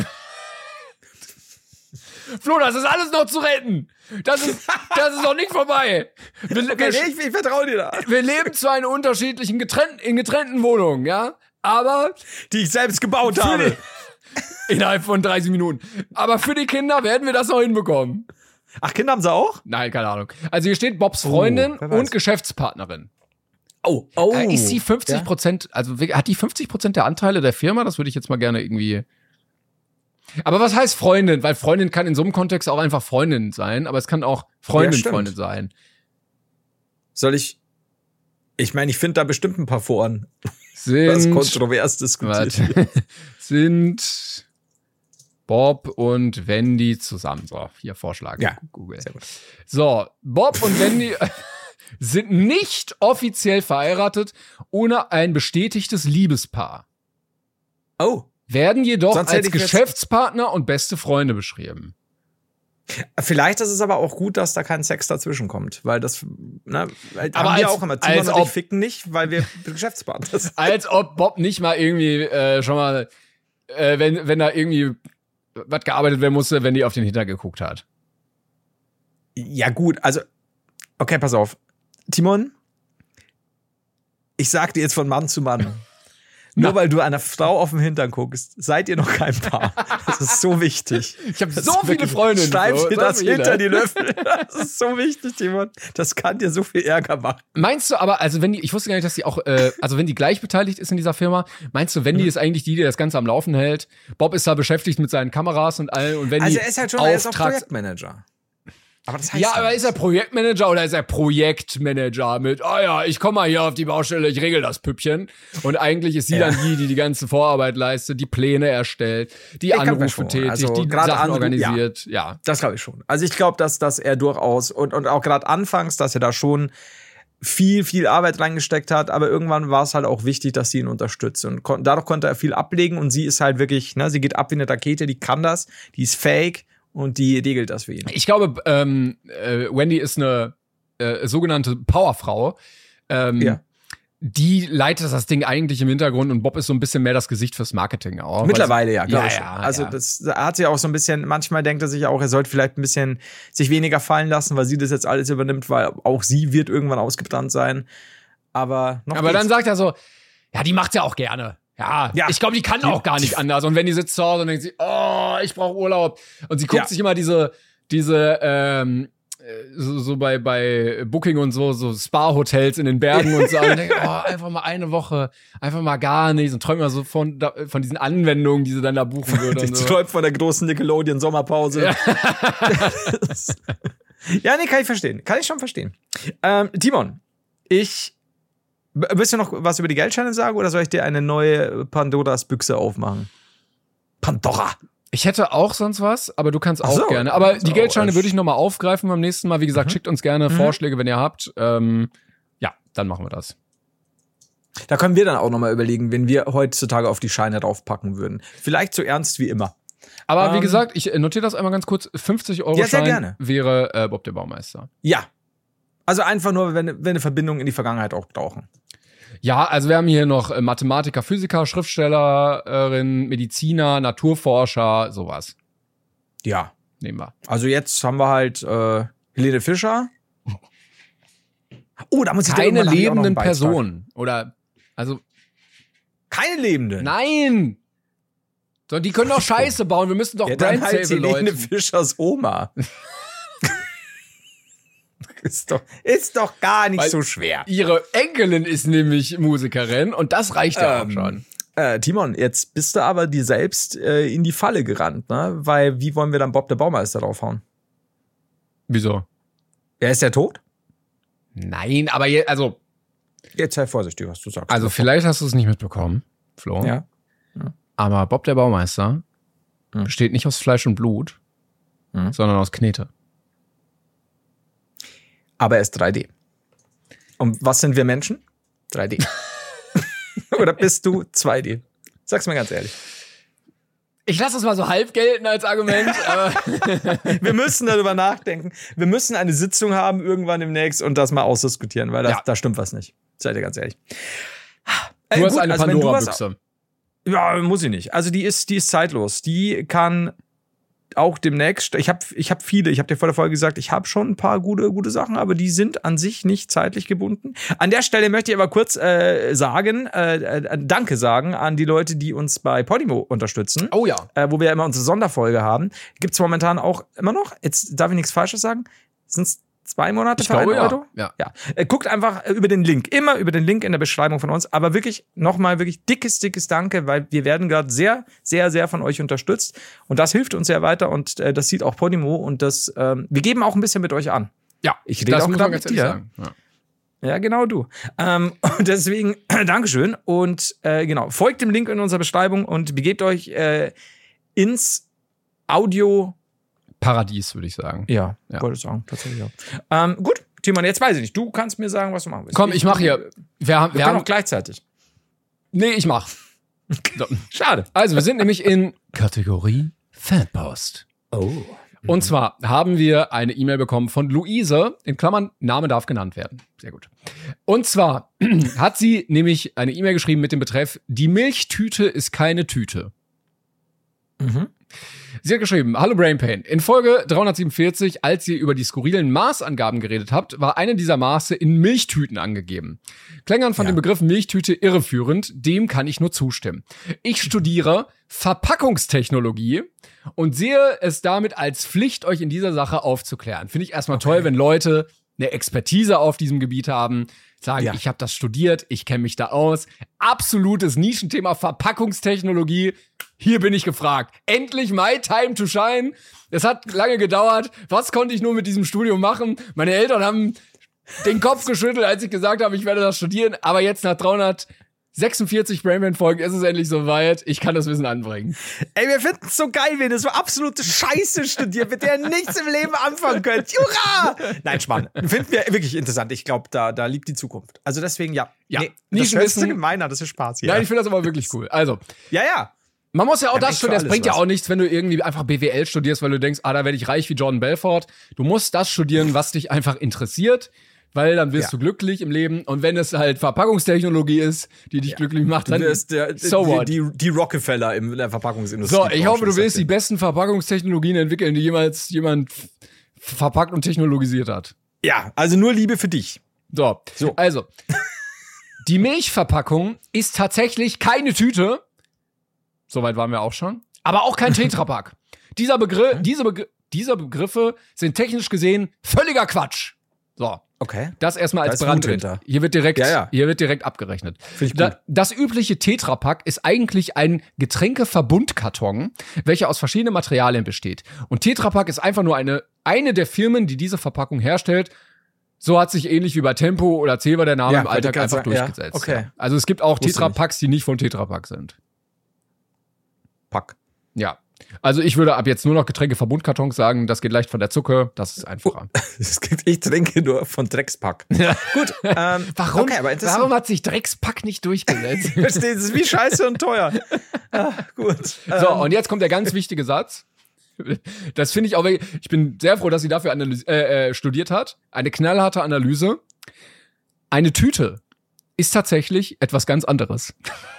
Flo, das ist alles noch zu retten. Das ist noch nicht vorbei. Ich vertraue dir da. Wir leben zwar in unterschiedlichen getrennten Wohnungen, ja? Aber die ich selbst gebaut habe. Innerhalb von 30 Minuten. Aber für die Kinder werden wir das noch hinbekommen. Ach, Kinder haben sie auch? Nein, keine Ahnung. Also hier steht Bobs Freundin wer weiß. und Geschäftspartnerin. Oh. Ist sie 50%, also hat die 50% der Anteile der Firma? Das würde ich jetzt mal gerne irgendwie. Aber was heißt Freundin? Weil Freundin kann in so einem Kontext auch einfach Freundin sein, aber es kann auch Freundin sein. Soll ich? Ich meine, ich finde da bestimmt ein paar Foren. Sind, das kontrovers diskutiert. Sind Bob und Wendy zusammen. So, hier Vorschlag. Ja, Google. Sehr gut. So, Bob und Wendy sind nicht offiziell verheiratet, ohne ein bestätigtes Liebespaar. Oh. Werden jedoch Sonst als hätte ich Geschäftspartner und beste Freunde beschrieben. Vielleicht ist es aber auch gut, dass da kein Sex dazwischen kommt, weil das, ne, Aber haben wir als- auch immer. als Timon und ich ob- ficken nicht, weil wir Geschäftspartner sind. Als ob Bob nicht mal irgendwie schon mal, wenn da irgendwie was gearbeitet werden musste, wenn die auf den Hintern geguckt hat. Ja, gut, also, okay, pass auf. Timon, ich sag dir jetzt von Mann zu Mann. Nur weil du einer Frau auf den Hintern guckst, seid ihr noch kein Paar. Das ist so wichtig. Ich habe so viele Freundinnen. Schreib so, dir das sagt mir hinter jeder. die Löffel. Das ist so wichtig, Timon. Das kann dir so viel Ärger machen. Meinst du aber, also wenn die, ich wusste gar nicht, dass die auch, also wenn die gleich beteiligt ist in dieser Firma, meinst du, Wendy ist eigentlich die das Ganze am Laufen hält? Bob ist da beschäftigt mit seinen Kameras und allem und Wendy Also er ist halt schon, er ist auch Auftrags- Projektmanager. Aber das heißt Ja, aber ist er Projektmanager oder ist er Projektmanager mit, ja, ich komme mal hier auf die Baustelle, ich regel das Püppchen. Und eigentlich ist sie dann die ganze Vorarbeit leistet, die Pläne erstellt, die Anrufe tätigt, Also die gerade Sachen Anru- organisiert. Ja. Das glaube ich schon. Also ich glaube, dass er durchaus und auch gerade anfangs, dass er da schon viel Arbeit reingesteckt hat, aber irgendwann war es halt auch wichtig, dass sie ihn unterstützt und dadurch konnte er viel ablegen und sie ist halt wirklich, ne, sie geht ab wie eine Rakete, die kann das, die ist fähig und die regelt das für ihn. Ich glaube, Wendy ist eine sogenannte Powerfrau. Ja. Die leitet das Ding eigentlich im Hintergrund und Bob ist so ein bisschen mehr das Gesicht fürs Marketing auch. Mittlerweile ja, glaube ich. ja, Also ja. das hat sie auch so ein bisschen, manchmal denkt er sich auch, er sollte vielleicht ein bisschen sich weniger fallen lassen, weil sie das jetzt alles übernimmt, weil auch sie wird irgendwann ausgebrannt sein. Aber Aber dann sagt er so, ja, die macht's ja auch gerne. Ja, ich glaube, die kann auch gar nicht anders. Und wenn die sitzt zu Hause und denkt sie, oh, ich brauche Urlaub. Und sie guckt sich immer diese so bei Booking und so Spa-Hotels in den Bergen und so und denkt, oh, einfach mal eine Woche, einfach mal gar nichts und träumt mal so von diesen Anwendungen, die sie dann da buchen würde. Ich träume von der großen Nickelodeon-Sommerpause. Ja, nee, kann ich verstehen. Kann ich schon verstehen. Timon, willst du noch was über die Geldscheine sagen oder soll ich dir eine neue Pandoras Büchse aufmachen? Pandora. Ich hätte auch sonst was, aber du kannst auch so, gerne. Aber also die Geldscheine auch würde ich nochmal aufgreifen beim nächsten Mal. Wie gesagt, schickt uns gerne Vorschläge, wenn ihr habt. Ja, dann machen wir das. Da können wir dann auch nochmal überlegen, wenn wir heutzutage auf die Scheine draufpacken würden. Vielleicht so ernst wie immer. Aber wie gesagt, ich notiere das einmal ganz kurz. 50 € Ja, sehr Schein gerne. wäre Bob der Baumeister. Ja. Also einfach nur, wenn wir eine Verbindung in die Vergangenheit auch brauchen. Ja, also wir haben hier noch Mathematiker, Physiker, Schriftstellerin, Mediziner, Naturforscher, sowas. Ja. Nehmen wir. Also jetzt haben wir halt Helene Fischer. Oh, da muss ich dir Keine irgendwann nachher auch noch einen lebenden Beitrag. Personen. Oder, also, Keine lebenden? nein! So, die können doch Scheiße bauen. Wir müssen doch Ja, dann halt Brand-Save Helene Leute. Fischers Oma. Ist doch gar nicht Weil so schwer. Ihre Enkelin ist nämlich Musikerin und das reicht ja auch schon. Timon, jetzt bist du aber dir selbst in die Falle gerannt, ne? Weil wie wollen wir dann Bob der Baumeister draufhauen? Wieso? Er ist ja tot? Nein, aber also Jetzt sei vorsichtig, was du sagst. Also vielleicht hast du es nicht mitbekommen, Flo. Ja. Aber Bob der Baumeister besteht nicht aus Fleisch und Blut, sondern aus Knete. Aber er ist 3D. Und was sind wir Menschen? 3D. Oder bist du 2D? Sag's mir ganz ehrlich. Ich lasse es mal so halb gelten als Argument. Aber Wir müssen darüber nachdenken. Wir müssen eine Sitzung haben irgendwann demnächst und das mal ausdiskutieren, weil da stimmt was nicht. Seid ihr ganz ehrlich. du hast eine also wenn du Pandora-Büchse. Ja, muss ich nicht. Also die ist zeitlos. Die kann auch demnächst, ich hab viele, ich habe dir vor der Folge gesagt, ich habe schon ein paar gute Sachen, aber die sind an sich nicht zeitlich gebunden. An der Stelle möchte ich aber kurz Danke sagen an die Leute, die uns bei Podimo unterstützen. Oh ja. Wo wir ja immer unsere Sonderfolge haben. Gibt's momentan auch immer noch, jetzt darf ich nichts Falsches sagen, sind's 2 Monate für 1 Euro? Ja. Guckt einfach über den Link, immer über den Link in der Beschreibung von uns. Aber wirklich, nochmal wirklich dickes Danke, weil wir werden gerade sehr, sehr, sehr von euch unterstützt. Und das hilft uns sehr weiter und das sieht auch Podimo und das, wir geben auch ein bisschen mit euch an. Ja, ich rede auch gerade mit dir. Sagen. Ja, genau du. Und deswegen, Dankeschön. Und genau, folgt dem Link in unserer Beschreibung und begebt euch ins Audio Paradies, würde ich sagen. Ja, wollte ich sagen, tatsächlich auch. Gut, Timon, jetzt weiß ich nicht. Du kannst mir sagen, was du machen willst. Komm, ich mache hier. Wir haben auch gleichzeitig. Nee, ich mach. So. Schade. Also, wir sind nämlich in Kategorie Fanpost. Oh. Und zwar haben wir eine E-Mail bekommen von Luise, in Klammern, Name darf genannt werden. Sehr gut. Und zwar hat sie nämlich eine E-Mail geschrieben mit dem Betreff, die Milchtüte ist keine Tüte. Mhm. Sie hat geschrieben, hallo Brainpain. In Folge 347, als ihr über die skurrilen Maßangaben geredet habt, war eine dieser Maße in Milchtüten angegeben. Klängern fand den Begriff Milchtüte irreführend, dem kann ich nur zustimmen. Ich studiere Verpackungstechnologie und sehe es damit als Pflicht, euch in dieser Sache aufzuklären. Finde ich erstmal toll, wenn Leute eine Expertise auf diesem Gebiet haben, sagen, ich habe das studiert, ich kenne mich da aus. Absolutes Nischenthema Verpackungstechnologie. Hier bin ich gefragt. Endlich my time to shine. Es hat lange gedauert. Was konnte ich nur mit diesem Studium machen? Meine Eltern haben den Kopf geschüttelt, als ich gesagt habe, ich werde das studieren. Aber jetzt nach 346 Brainman-Folgen ist es endlich soweit. Ich kann das Wissen anbringen. Ey, wir finden es so geil, wenn ihr so absolute Scheiße studiert, mit der ihr nichts im Leben anfangen könnt. Jura! Nein, spannend. Finden wir wirklich interessant. Ich glaube, da liegt die Zukunft. Also deswegen, ja. Nee, das hört sich gemeiner, das ist Spaß hier. Nein, ich finde das aber wirklich cool. Also. Ja. Man muss ja auch das studieren. Das bringt ja auch nichts, wenn du irgendwie einfach BWL studierst, weil du denkst, da werde ich reich wie Jordan Belfort. Du musst das studieren, was dich einfach interessiert, weil dann wirst du glücklich im Leben. Und wenn es halt Verpackungstechnologie ist, die dich glücklich macht, dann die Rockefeller in der Verpackungsindustrie. So, ich hoffe, du willst die besten Verpackungstechnologien entwickeln, die jemals jemand verpackt und technologisiert hat. Ja, also nur Liebe für dich. So. Also, die Milchverpackung ist tatsächlich keine Tüte. Soweit waren wir auch schon. Aber auch kein Tetrapack. Diese Begriffe sind technisch gesehen völliger Quatsch. So. Okay. Das erstmal als Brandwind. Hier wird direkt abgerechnet. Das übliche Tetrapack ist eigentlich ein Getränkeverbundkarton, welcher aus verschiedenen Materialien besteht. Und Tetrapack ist einfach nur eine der Firmen, die diese Verpackung herstellt. So hat sich ähnlich wie bei Tempo oder Zewa der Name im Alltag einfach durchgesetzt. Okay. Also es gibt auch Tetrapacks, die nicht von Tetrapack sind. Pack. Ja. Also ich würde ab jetzt nur noch Getränkeverbundkartons sagen, das geht leicht von der Zucke, das ist einfacher. Ich trinke nur von Dreckspack. Ja. Gut. Warum hat sich Dreckspack nicht durchgesetzt? Das ist wie scheiße und teuer. Gut. So, und jetzt kommt der ganz wichtige Satz. Das finde ich auch, ich bin sehr froh, dass sie dafür studiert hat. Eine knallharte Analyse. Eine Tüte ist tatsächlich etwas ganz anderes.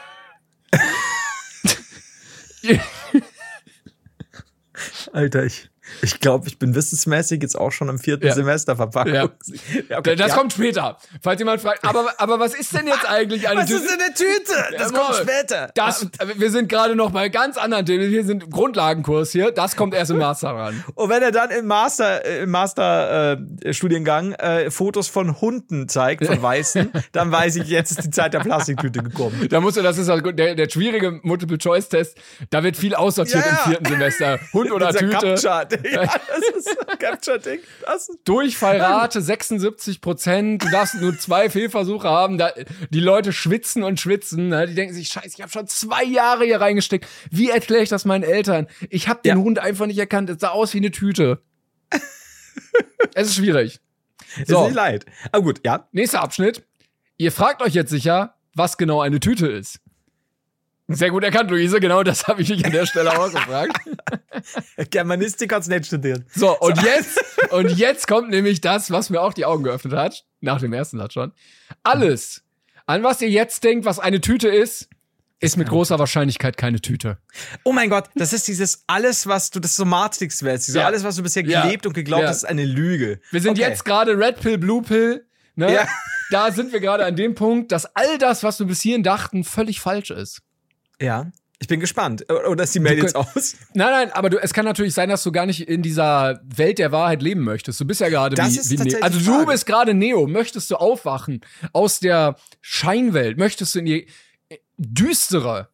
Alter, ich glaube, ich bin wissensmäßig jetzt auch schon im 4. Semester Verpackung. Ja. Okay, das kommt später. Falls jemand fragt, aber was ist denn jetzt eigentlich eine Tüte? Was ist denn eine Tüte? Das kommt später. Wir sind gerade noch bei ganz anderen Themen. Wir sind Grundlagenkurs hier. Das kommt erst im Master ran. Und wenn er dann im Master-Studiengang Fotos von Hunden zeigt, von Weißen, dann weiß ich, jetzt ist die Zeit der Plastiktüte gekommen. Das ist halt der schwierige Multiple-Choice-Test. Da wird viel aussortiert im 4. Semester. Hund oder Tüte. Ja, das ist ein Capture-Ding. Durchfallrate 76%. Du darfst nur 2 Fehlversuche haben. Die Leute schwitzen und schwitzen. Die denken sich, scheiße, ich habe schon 2 Jahre hier reingesteckt. Wie erkläre ich das meinen Eltern? Ich habe den Hund einfach nicht erkannt. Es sah aus wie eine Tüte. Es ist schwierig. So. Ist nicht leid. Aber gut, ja. Nächster Abschnitt. Ihr fragt euch jetzt sicher, was genau eine Tüte ist. Sehr gut erkannt, Luise. Genau das habe ich dich an der Stelle auch gefragt. Germanistik hat's nicht studiert. So, und jetzt kommt nämlich das, was mir auch die Augen geöffnet hat. Nach dem ersten Satz schon. Alles, an was ihr jetzt denkt, was eine Tüte ist ist mit großer Wahrscheinlichkeit keine Tüte. Oh mein Gott, das ist dieses alles, was du, das ist so Matrix-Welt, alles, was du bisher gelebt und geglaubt hast, ist eine Lüge. Wir sind jetzt gerade Red Pill, Blue Pill, ne? Ja. Da sind wir gerade an dem Punkt, dass all das, was wir bis hierhin dachten, völlig falsch ist. Ja, ich bin gespannt. Oder ist die Mail jetzt aus? Nein, aber es kann natürlich sein, dass du gar nicht in dieser Welt der Wahrheit leben möchtest. Du bist ja gerade wie Neo. Also du bist gerade Neo. Möchtest du aufwachen aus der Scheinwelt? Möchtest du in die düstere,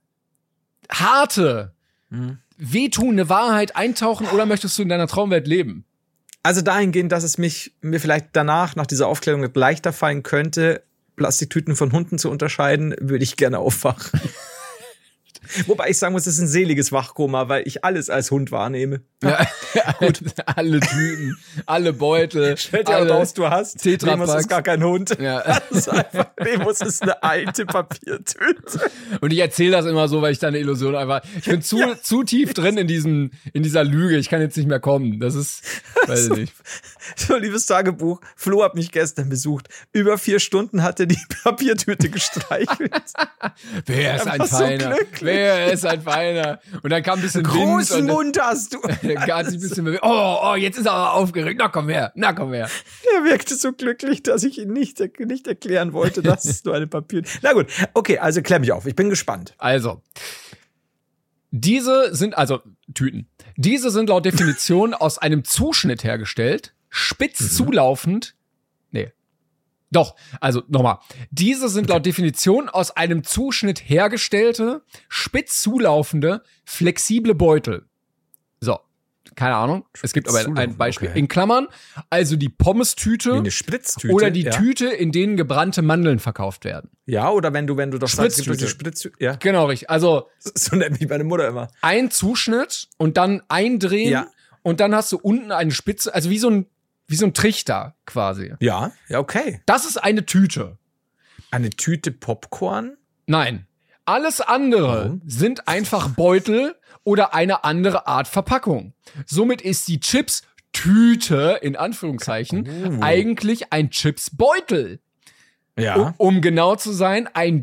harte, wehtuende Wahrheit eintauchen oder möchtest du in deiner Traumwelt leben? Also dahingehend, dass es mir vielleicht danach, nach dieser Aufklärung, leichter fallen könnte, Plastiktüten von Hunden zu unterscheiden, würde ich gerne aufwachen. Wobei ich sagen muss, es ist ein seliges Wachkoma, weil ich alles als Hund wahrnehme. Ja, gut. Alle Tüten, alle Beutel. Stellt dir raus, du hast. Remus ist gar kein Hund. Ja. Das ist einfach, Remus ist eine alte Papiertüte. Und ich erzähle das immer so, weil ich da eine Illusion einfach. Ich bin zu tief drin in dieser Lüge. Ich kann jetzt nicht mehr kommen. Das ist, weiß ich nicht. So, liebes Tagebuch. Flo hat mich gestern besucht. Über 4 Stunden hat er die Papiertüte gestreichelt. Wer ist ein Feiner? Wer ist ein Feiner? Und dann kam ein bisschen Wind. Großen Mund hast du. Ein bisschen oh, jetzt ist er aber aufgeregt. Na komm her. Er wirkte so glücklich, dass ich ihn nicht erklären wollte, dass es nur eine Papier. Na gut, okay, also klär mich auf. Ich bin gespannt. Also, diese sind Tüten. Diese sind laut Definition aus einem Zuschnitt hergestellt, spitz zulaufend. Nee. Doch, also nochmal. Diese sind laut Definition aus einem Zuschnitt hergestellte, spitz zulaufende, flexible Beutel. So. Keine Ahnung. Es gibt aber ein Beispiel. Okay. In Klammern, also die Pommes-Tüte. Wie eine Spritztüte. Oder die Tüte, in denen gebrannte Mandeln verkauft werden. Ja, oder wenn du doch sagst, die Spritztüte. Ja. Genau, richtig. Also. So nennt mich meine Mutter immer. Ein Zuschnitt und dann eindrehen und dann hast du unten eine Spitze, also wie so ein Trichter quasi. Ja, okay. Das ist eine Tüte. Eine Tüte Popcorn? Nein. Alles andere sind einfach Beutel oder eine andere Art Verpackung. Somit ist die Chips-Tüte, in Anführungszeichen, eigentlich ein Chips-Beutel. Ja. Um genau zu sein, ein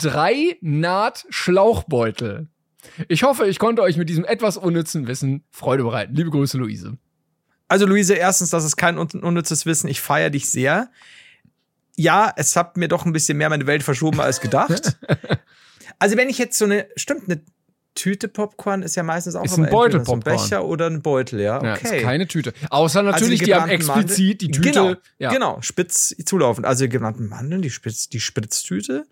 3-Naht-Schlauchbeutel. Ich hoffe, ich konnte euch mit diesem etwas unnützen Wissen Freude bereiten. Liebe Grüße, Luise. Also Luise, erstens, das ist kein unnützes Wissen. Ich feiere dich sehr. Ja, es hat mir doch ein bisschen mehr meine Welt verschoben als gedacht. Also wenn ich jetzt eine Tüte Popcorn ist ja meistens auch ist ein Beutel so ein Becher oder ein Beutel, ja. Okay. Ja, ist keine Tüte. Außer natürlich, die haben explizit die Tüte. Genau, spitz zulaufend. Also die genannten Mandeln, die Spritztüte.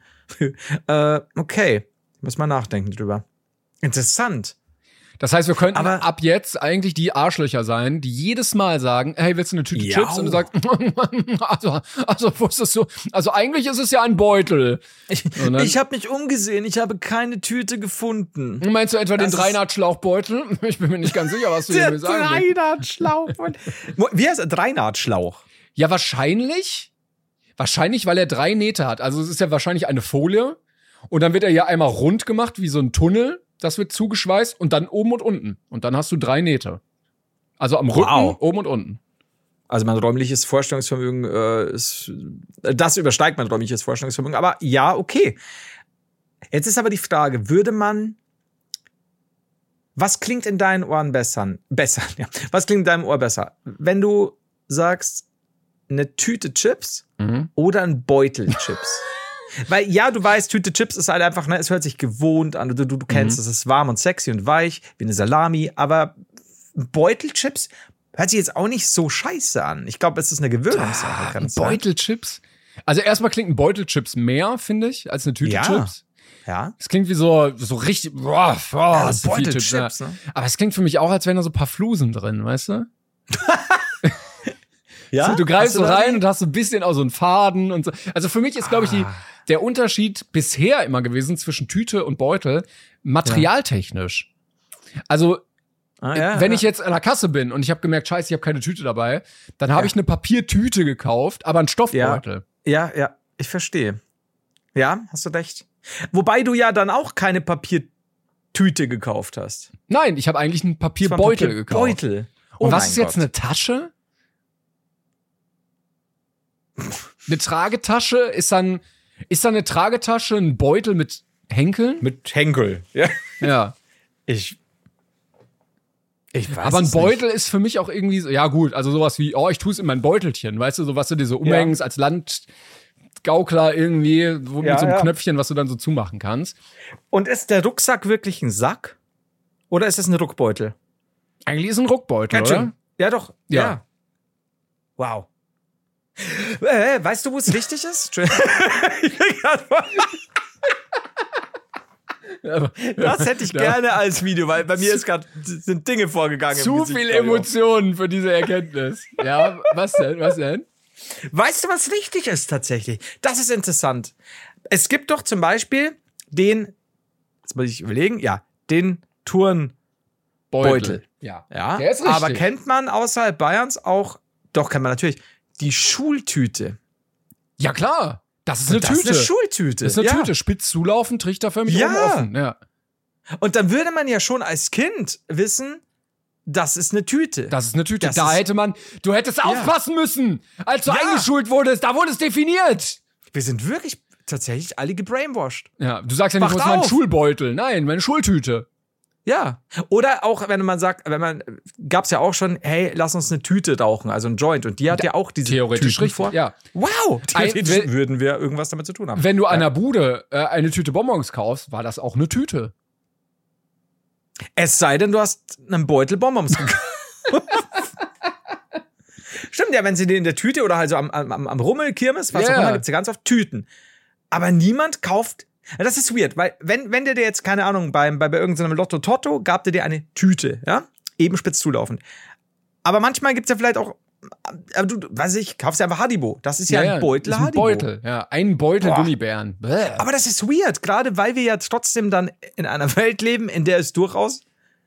Okay, muss mal nachdenken drüber. Interessant. Das heißt, wir könnten ab jetzt eigentlich die Arschlöcher sein, die jedes Mal sagen, hey, willst du eine Tüte Chips? Und du sagst, also wusstest du, also eigentlich ist es ja ein Beutel. Ich habe mich umgesehen, ich habe keine Tüte gefunden. Meinst du etwa den 3-Naht-Schlauchbeutel? Ich bin mir nicht ganz sicher, was du hier sagen willst. Der 3-Naht-Schlauchbeutel. Wie heißt er? 3-Naht-Schlauch? Ja, wahrscheinlich, weil er 3 Nähte hat. Also es ist ja wahrscheinlich eine Folie und dann wird er ja einmal rund gemacht, wie so ein Tunnel. Das wird zugeschweißt und dann oben und unten. Und dann hast du 3 Nähte. Also am Rücken, oben und unten. Also mein räumliches Vorstellungsvermögen das übersteigt mein räumliches Vorstellungsvermögen. Aber ja, okay. Jetzt ist aber die Frage, was klingt in deinen Ohren besser? Ja. Was klingt in deinem Ohr besser? Wenn du sagst, eine Tüte Chips oder ein Beutel Chips? Weil, ja, du weißt, Tüte Chips ist halt einfach, ne, es hört sich gewohnt an. Du kennst es, ist warm und sexy und weich, wie eine Salami. Aber Beutelchips hört sich jetzt auch nicht so scheiße an. Ich glaube, es ist eine Gewöhnungssache. Beutelchips? Also erstmal klingt ein Beutelchips mehr, finde ich, als eine Tüte Chips. Ja. Es klingt wie so richtig, so Beutelchips, Chips, ne? Aber es klingt für mich auch, als wären da so ein paar Flusen drin, weißt du? Ja? So, du greifst so rein und hast so ein bisschen auch so einen Faden und so. Also für mich ist, glaube ich, der Unterschied bisher immer gewesen zwischen Tüte und Beutel materialtechnisch. Also wenn ich jetzt an der Kasse bin und ich habe gemerkt, scheiße, ich habe keine Tüte dabei, dann habe ich eine Papiertüte gekauft, aber einen Stoffbeutel. Ja, ich verstehe. Ja, hast du recht. Wobei du ja dann auch keine Papiertüte gekauft hast. Nein, ich habe eigentlich einen Papierbeutel gekauft. Beutel. Und was ist jetzt eine Tasche? Eine Tragetasche ist dann eine Tragetasche ein Beutel mit Henkeln? Mit Henkel. Ja. Ja. Ich weiß Aber ein es Beutel ist für mich auch irgendwie so, ja gut, also sowas wie, ich tue es in mein Beutelchen, weißt du, so was du dir so umhängst als Landgaukler irgendwie, mit so einem Knöpfchen, was du dann so zumachen kannst. Und ist der Rucksack wirklich ein Sack? Oder ist es ein Ruckbeutel? Eigentlich ist es ein Ruckbeutel, oder? Ja, doch. Ja. Wow. Weißt du, wo es wichtig ist? Ich bin grad Das hätte ich gerne als Video, weil bei mir sind Dinge vorgegangen. Zu viele Emotionen für diese Erkenntnis. Ja, was denn? Weißt du, was wichtig ist tatsächlich? Das ist interessant. Es gibt doch zum Beispiel jetzt muss ich überlegen, den Turnbeutel. Ja. Der ist richtig. Aber kennt man außerhalb Bayerns auch, doch kennt man natürlich, die Schultüte. Ja, klar. Das ist eine Tüte. Das ist eine Schultüte. Das ist eine Tüte. Spitz zulaufen, trichterförmig oben offen. Ja. Und dann würde man ja schon als Kind wissen, das ist eine Tüte. Das ist eine Tüte. Du hättest aufpassen müssen, als du eingeschult wurdest. Da wurde es definiert. Wir sind wirklich tatsächlich alle gebrainwashed. Ja, du sagst ja nicht, das ist mein Schulbeutel. Nein, meine Schultüte. Ja. Oder auch, gab's ja auch schon, hey, lass uns eine Tüte rauchen, also ein Joint. Und die hat ja auch diese theoretisch Tüten vor. Ja. Wow! Theoretisch würden wir irgendwas damit zu tun haben. Wenn du an der Bude eine Tüte Bonbons kaufst, war das auch eine Tüte. Es sei denn, du hast einen Beutel Bonbons gekauft. Stimmt ja, wenn sie den in der Tüte oder halt so am Rummel, Kirmes, was auch immer, gibt's ja ganz oft Tüten. Aber niemand kauft. Das ist weird, weil wenn der dir jetzt, keine Ahnung, bei irgendeinem Lotto-Totto gab der dir eine Tüte, ja, eben spitz zulaufend. Aber manchmal gibt's ja vielleicht auch, aber du, weiß ich, kaufst ja einfach Haribo. Das ist ja ein Beutel ist ein Haribo. Beutel, ein Beutel Gummibären. Bäh. Aber das ist weird, gerade weil wir ja trotzdem dann in einer Welt leben, in der es durchaus,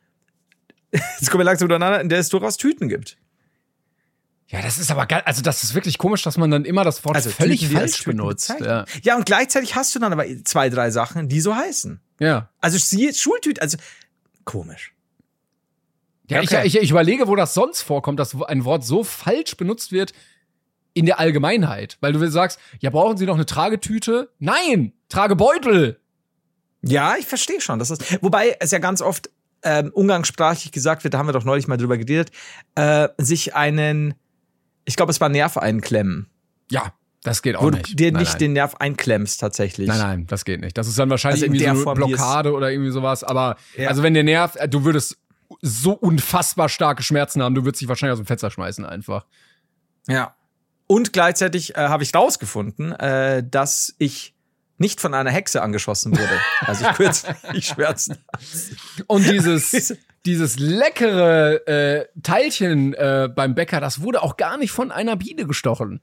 jetzt kommen wir langsam durcheinander, in der es durchaus Tüten gibt. Ja, das ist aber geil. Also, das ist wirklich komisch, dass man dann immer das Wort völlig Tüten, falsch benutzt. Ja, und gleichzeitig hast du dann aber 2, 3 Sachen, die so heißen. Ja. Also, siehe Schultüte, also komisch. Ja, okay. Ich überlege, wo das sonst vorkommt, dass ein Wort so falsch benutzt wird in der Allgemeinheit. Weil du sagst, ja, brauchen Sie noch eine Tragetüte? Nein, Tragebeutel. Ja, ich verstehe schon. Wobei es ja ganz oft umgangssprachlich gesagt wird, da haben wir doch neulich mal drüber geredet, sich ich glaube, es war Nerv einklemmen. Ja, das geht auch wo nicht. Du dir nicht den Nerv einklemmst, tatsächlich. Nein, das geht nicht. Das ist dann wahrscheinlich also irgendwie so eine Blockade oder irgendwie sowas. Aber also wenn der Nerv, du würdest so unfassbar starke Schmerzen haben, du würdest dich wahrscheinlich aus dem Fenster schmeißen einfach. Ja. Und gleichzeitig habe ich rausgefunden, dass ich nicht von einer Hexe angeschossen wurde. Also ich schwärze. Und dieses leckere Teilchen beim Bäcker, das wurde auch gar nicht von einer Biene gestochen.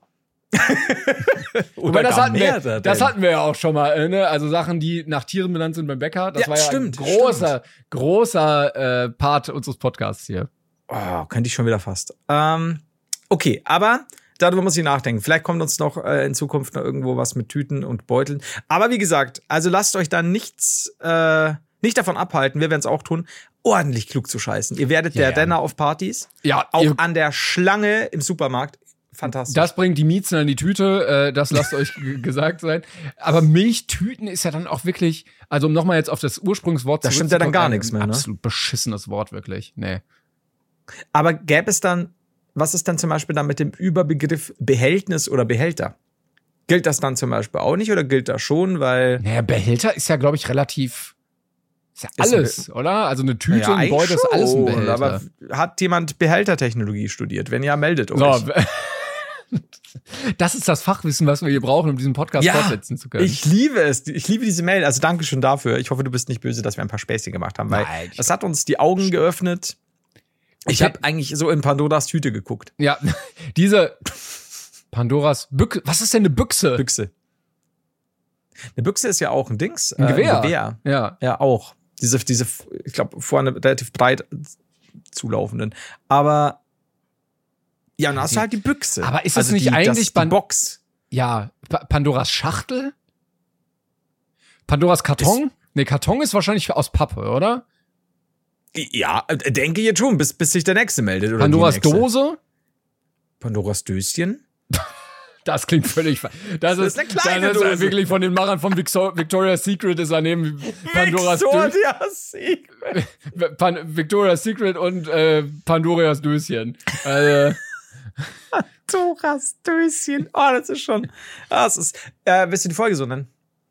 Oder das hatten wir ja auch schon mal, ne? Also Sachen, die nach Tieren benannt sind beim Bäcker. Das war ja ein großer Part unseres Podcasts hier. Oh, könnte ich schon wieder fast. Okay, aber darüber muss ich nachdenken. Vielleicht kommt uns noch in Zukunft noch irgendwo was mit Tüten und Beuteln. Aber wie gesagt, also lasst euch da nicht davon abhalten, wir werden es auch tun, ordentlich klug zu scheißen. Ihr werdet der Renner auf Partys. Ja. Auch an der Schlange im Supermarkt. Fantastisch. Das bringt die Miezen in die Tüte, das lasst euch gesagt sein. Aber Milchtüten ist ja dann auch wirklich, also um nochmal jetzt auf das Ursprungswort zu Da stimmt ja dann gar nichts mehr, ne? Absolut beschissenes Wort, wirklich. Nee. Aber gäbe es dann, was ist dann zum Beispiel dann mit dem Überbegriff Behältnis oder Behälter? Gilt das dann zum Beispiel auch nicht oder gilt das schon, weil... Naja, Behälter ist ja, glaube ich, relativ... Ist ja alles, oder? Also eine Tüte, ein Beutel ist alles ein Behälter. Aber hat jemand Behältertechnologie studiert? Wenn ja, meldet euch. So. Das ist das Fachwissen, was wir hier brauchen, um diesen Podcast fortsetzen zu können. Ich liebe es. Ich liebe diese Mail. Also danke schon dafür. Ich hoffe, du bist nicht böse, dass wir ein paar Späßchen gemacht haben, weil das hat uns die Augen geöffnet. Ich habe eigentlich so in Pandoras Tüte geguckt. Ja, diese Pandoras Büchse. Was ist denn eine Büchse? Büchse. Eine Büchse ist ja auch ein Dings. Ein Gewehr. Ein Gewehr. Ja. Ja, auch. Diese, ich glaube, vorne relativ breit zulaufenden. Aber ja, und dann hast du halt die Büchse. Aber ist das nicht eigentlich die Box? Ja, Pandoras Schachtel? Pandoras Karton? Nee, Karton ist wahrscheinlich aus Pappe, oder? Ja, denke jetzt schon, bis sich der Nächste meldet. Oder Pandoras Dose? Pandoras Döschen? Das klingt völlig Das ist eine kleine das ist Dose. wirklich von den Machern von Victoria's Secret ist daneben Pandoras Victoria's Secret. Victoria's Secret und Pandoras Döschen. Also, Pandoras Döschen. Oh, das ist schon. Das ist. Willst du die Folge so nennen?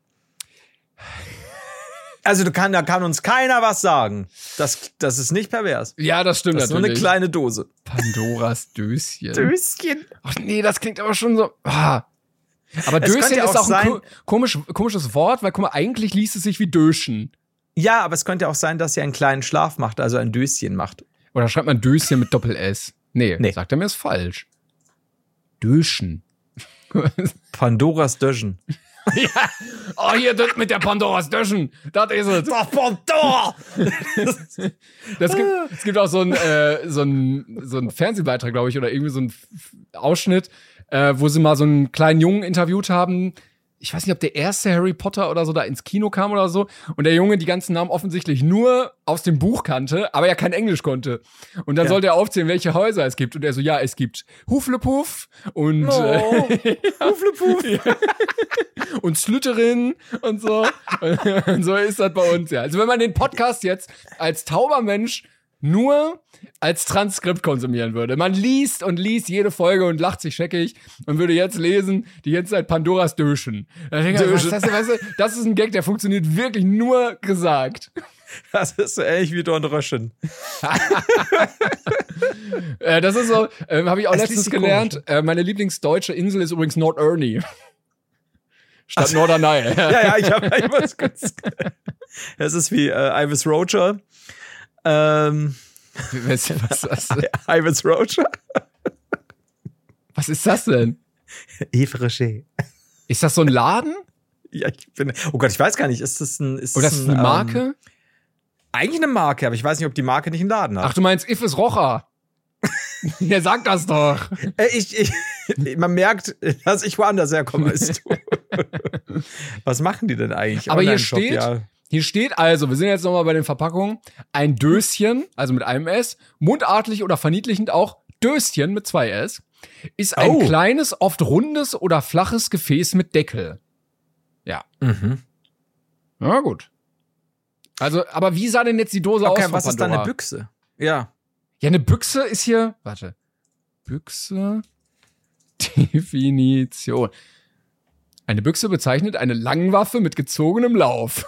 Also da kann uns keiner was sagen. Das ist nicht pervers. ja, das stimmt Das ist nur natürlich. eine kleine Dose. Pandoras Döschen. Döschen. Ach nee, das klingt aber schon so. Aber Es könnte Döschen ja ist auch auch ein sein- komisches Wort, weil guck mal, eigentlich liest es sich wie Döschen. Ja, aber es könnte auch sein, dass sie einen kleinen Schlaf macht, also ein Döschen macht. Oder schreibt man Döschen mit Doppel-S? Nee, Nee. sagt er mir, ist falsch. Döschen. Pandoras Döschen. Ja. Oh, hier das mit der Pandoras Döschen. Das ist es. Doch, Pandora! Es gibt auch so einen Fernsehbeitrag, glaube ich, oder irgendwie so einen Ausschnitt, wo sie mal so einen kleinen Jungen interviewt haben. Ich weiß nicht, ob der erste Harry Potter oder so da ins Kino kam oder so. Und der Junge die ganzen Namen offensichtlich nur aus dem Buch kannte, aber ja kein Englisch konnte. Und dann sollte er aufzählen, welche Häuser es gibt. Und er so, ja, es gibt Huflepuff und Huflepuff. und Slytherin und so. Und so ist das bei uns, ja. Also wenn man den Podcast jetzt als tauber Mensch nur als Transkript konsumieren würde. Man liest und liest jede Folge und lacht sich scheckig und würde jetzt lesen, die ganze Zeit Pandoras Döschen. Da denke ich, weißt du, das ist ein Gag, der funktioniert wirklich nur gesagt. Das ist so ähnlich wie Don Röschen. Das ist so, habe ich auch Es letztens liest sich gelernt. Meine Lieblingsdeutsche Insel ist übrigens Nord Ernie. Statt Norderney. Ja, ich habe was kurz. Das ist wie Ivis Roger. Was ist das denn? Ivis Roger. Was ist das denn? Yves Rocher. Ist das so ein Laden? Ja, oh Gott, ich weiß gar nicht. Ist das ein. Oder ist das eine Marke? Eigentlich eine Marke, aber ich weiß nicht, ob die Marke nicht einen Laden hat. Ach, du meinst Ifes Rocher? Ja, sag das doch. Man merkt, dass ich woanders herkomme als du. Was machen die denn eigentlich? Aber Online-Shop, hier steht also, wir sind jetzt nochmal bei den Verpackungen, ein Döschen, also mit einem S, mundartlich oder verniedlichend auch Döschen mit 2 S, ist ein kleines, oft rundes oder flaches Gefäß mit Deckel. Ja. Mhm. Na gut. Also, aber wie sah denn jetzt die Dose aus? Okay, von was ist da Pandora? eine Büchse? Ja. Ja, eine Büchse ist hier. Warte. Büchse. Definition. Eine Büchse bezeichnet eine Langwaffe mit gezogenem Lauf.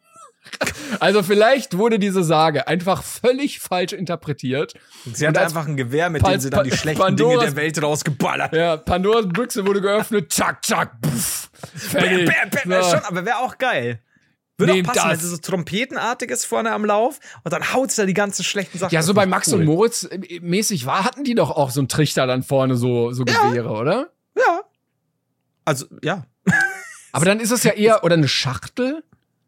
Also vielleicht wurde diese Sage einfach völlig falsch interpretiert. Sie hatte einfach ein Gewehr, mit dem sie dann die schlechten Dinge der Welt rausgeballert. Ja, Pandoras Büchse wurde geöffnet. Zack, zack, pff. Fertig. So. Schon, aber wäre auch geil. Würde Nehmt auch passen, das. wenn sie so Trompetenartiges vorne am Lauf und dann haut sie da die ganzen schlechten Sachen. Ja, so Das bei ist Max cool. und Moritz mäßig hatten die doch auch so einen Trichter dann vorne, so Gewehre, oder? Ja. Also, ja. Aber dann ist es ja eher, oder eine Schachtel?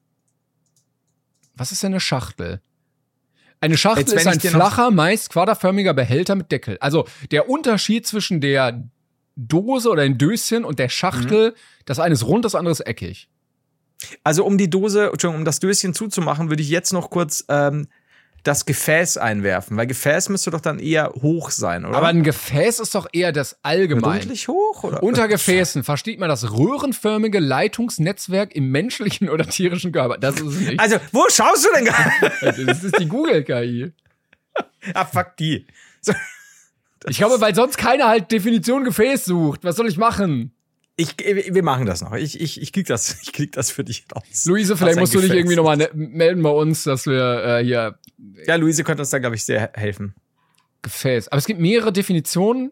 Was ist denn eine Schachtel? Eine Schachtel Jetzt, wenn ist ein ich dir noch- flacher, meist quaderförmiger Behälter mit Deckel. Also der Unterschied zwischen der Dose oder ein Döschen und der Schachtel, das eine ist rund, das andere ist eckig. Also um die Dose, Entschuldigung, um das Döschen zuzumachen, würde ich jetzt noch kurz das Gefäß einwerfen, weil Gefäß müsste doch dann eher hoch sein, oder? Aber ein Gefäß ist doch eher das allgemein. rundlich hoch, oder? Unter Gefäßen versteht man das röhrenförmige Leitungsnetzwerk im menschlichen oder tierischen Körper. Das ist es nicht. Also, wo schaust du denn gerade? Das ist die Google-KI. Ah, fuck die. So, Ich glaube, weil sonst keiner halt Definition Gefäß sucht. Was soll ich machen? wir machen das noch. Ich krieg das für dich raus. Luise, vielleicht Was ein musst du dich Gefäß irgendwie nochmal melden bei uns, dass wir hier Ja, Luise könnte uns da, glaube ich, sehr helfen. Gefäß. Aber es gibt mehrere Definitionen.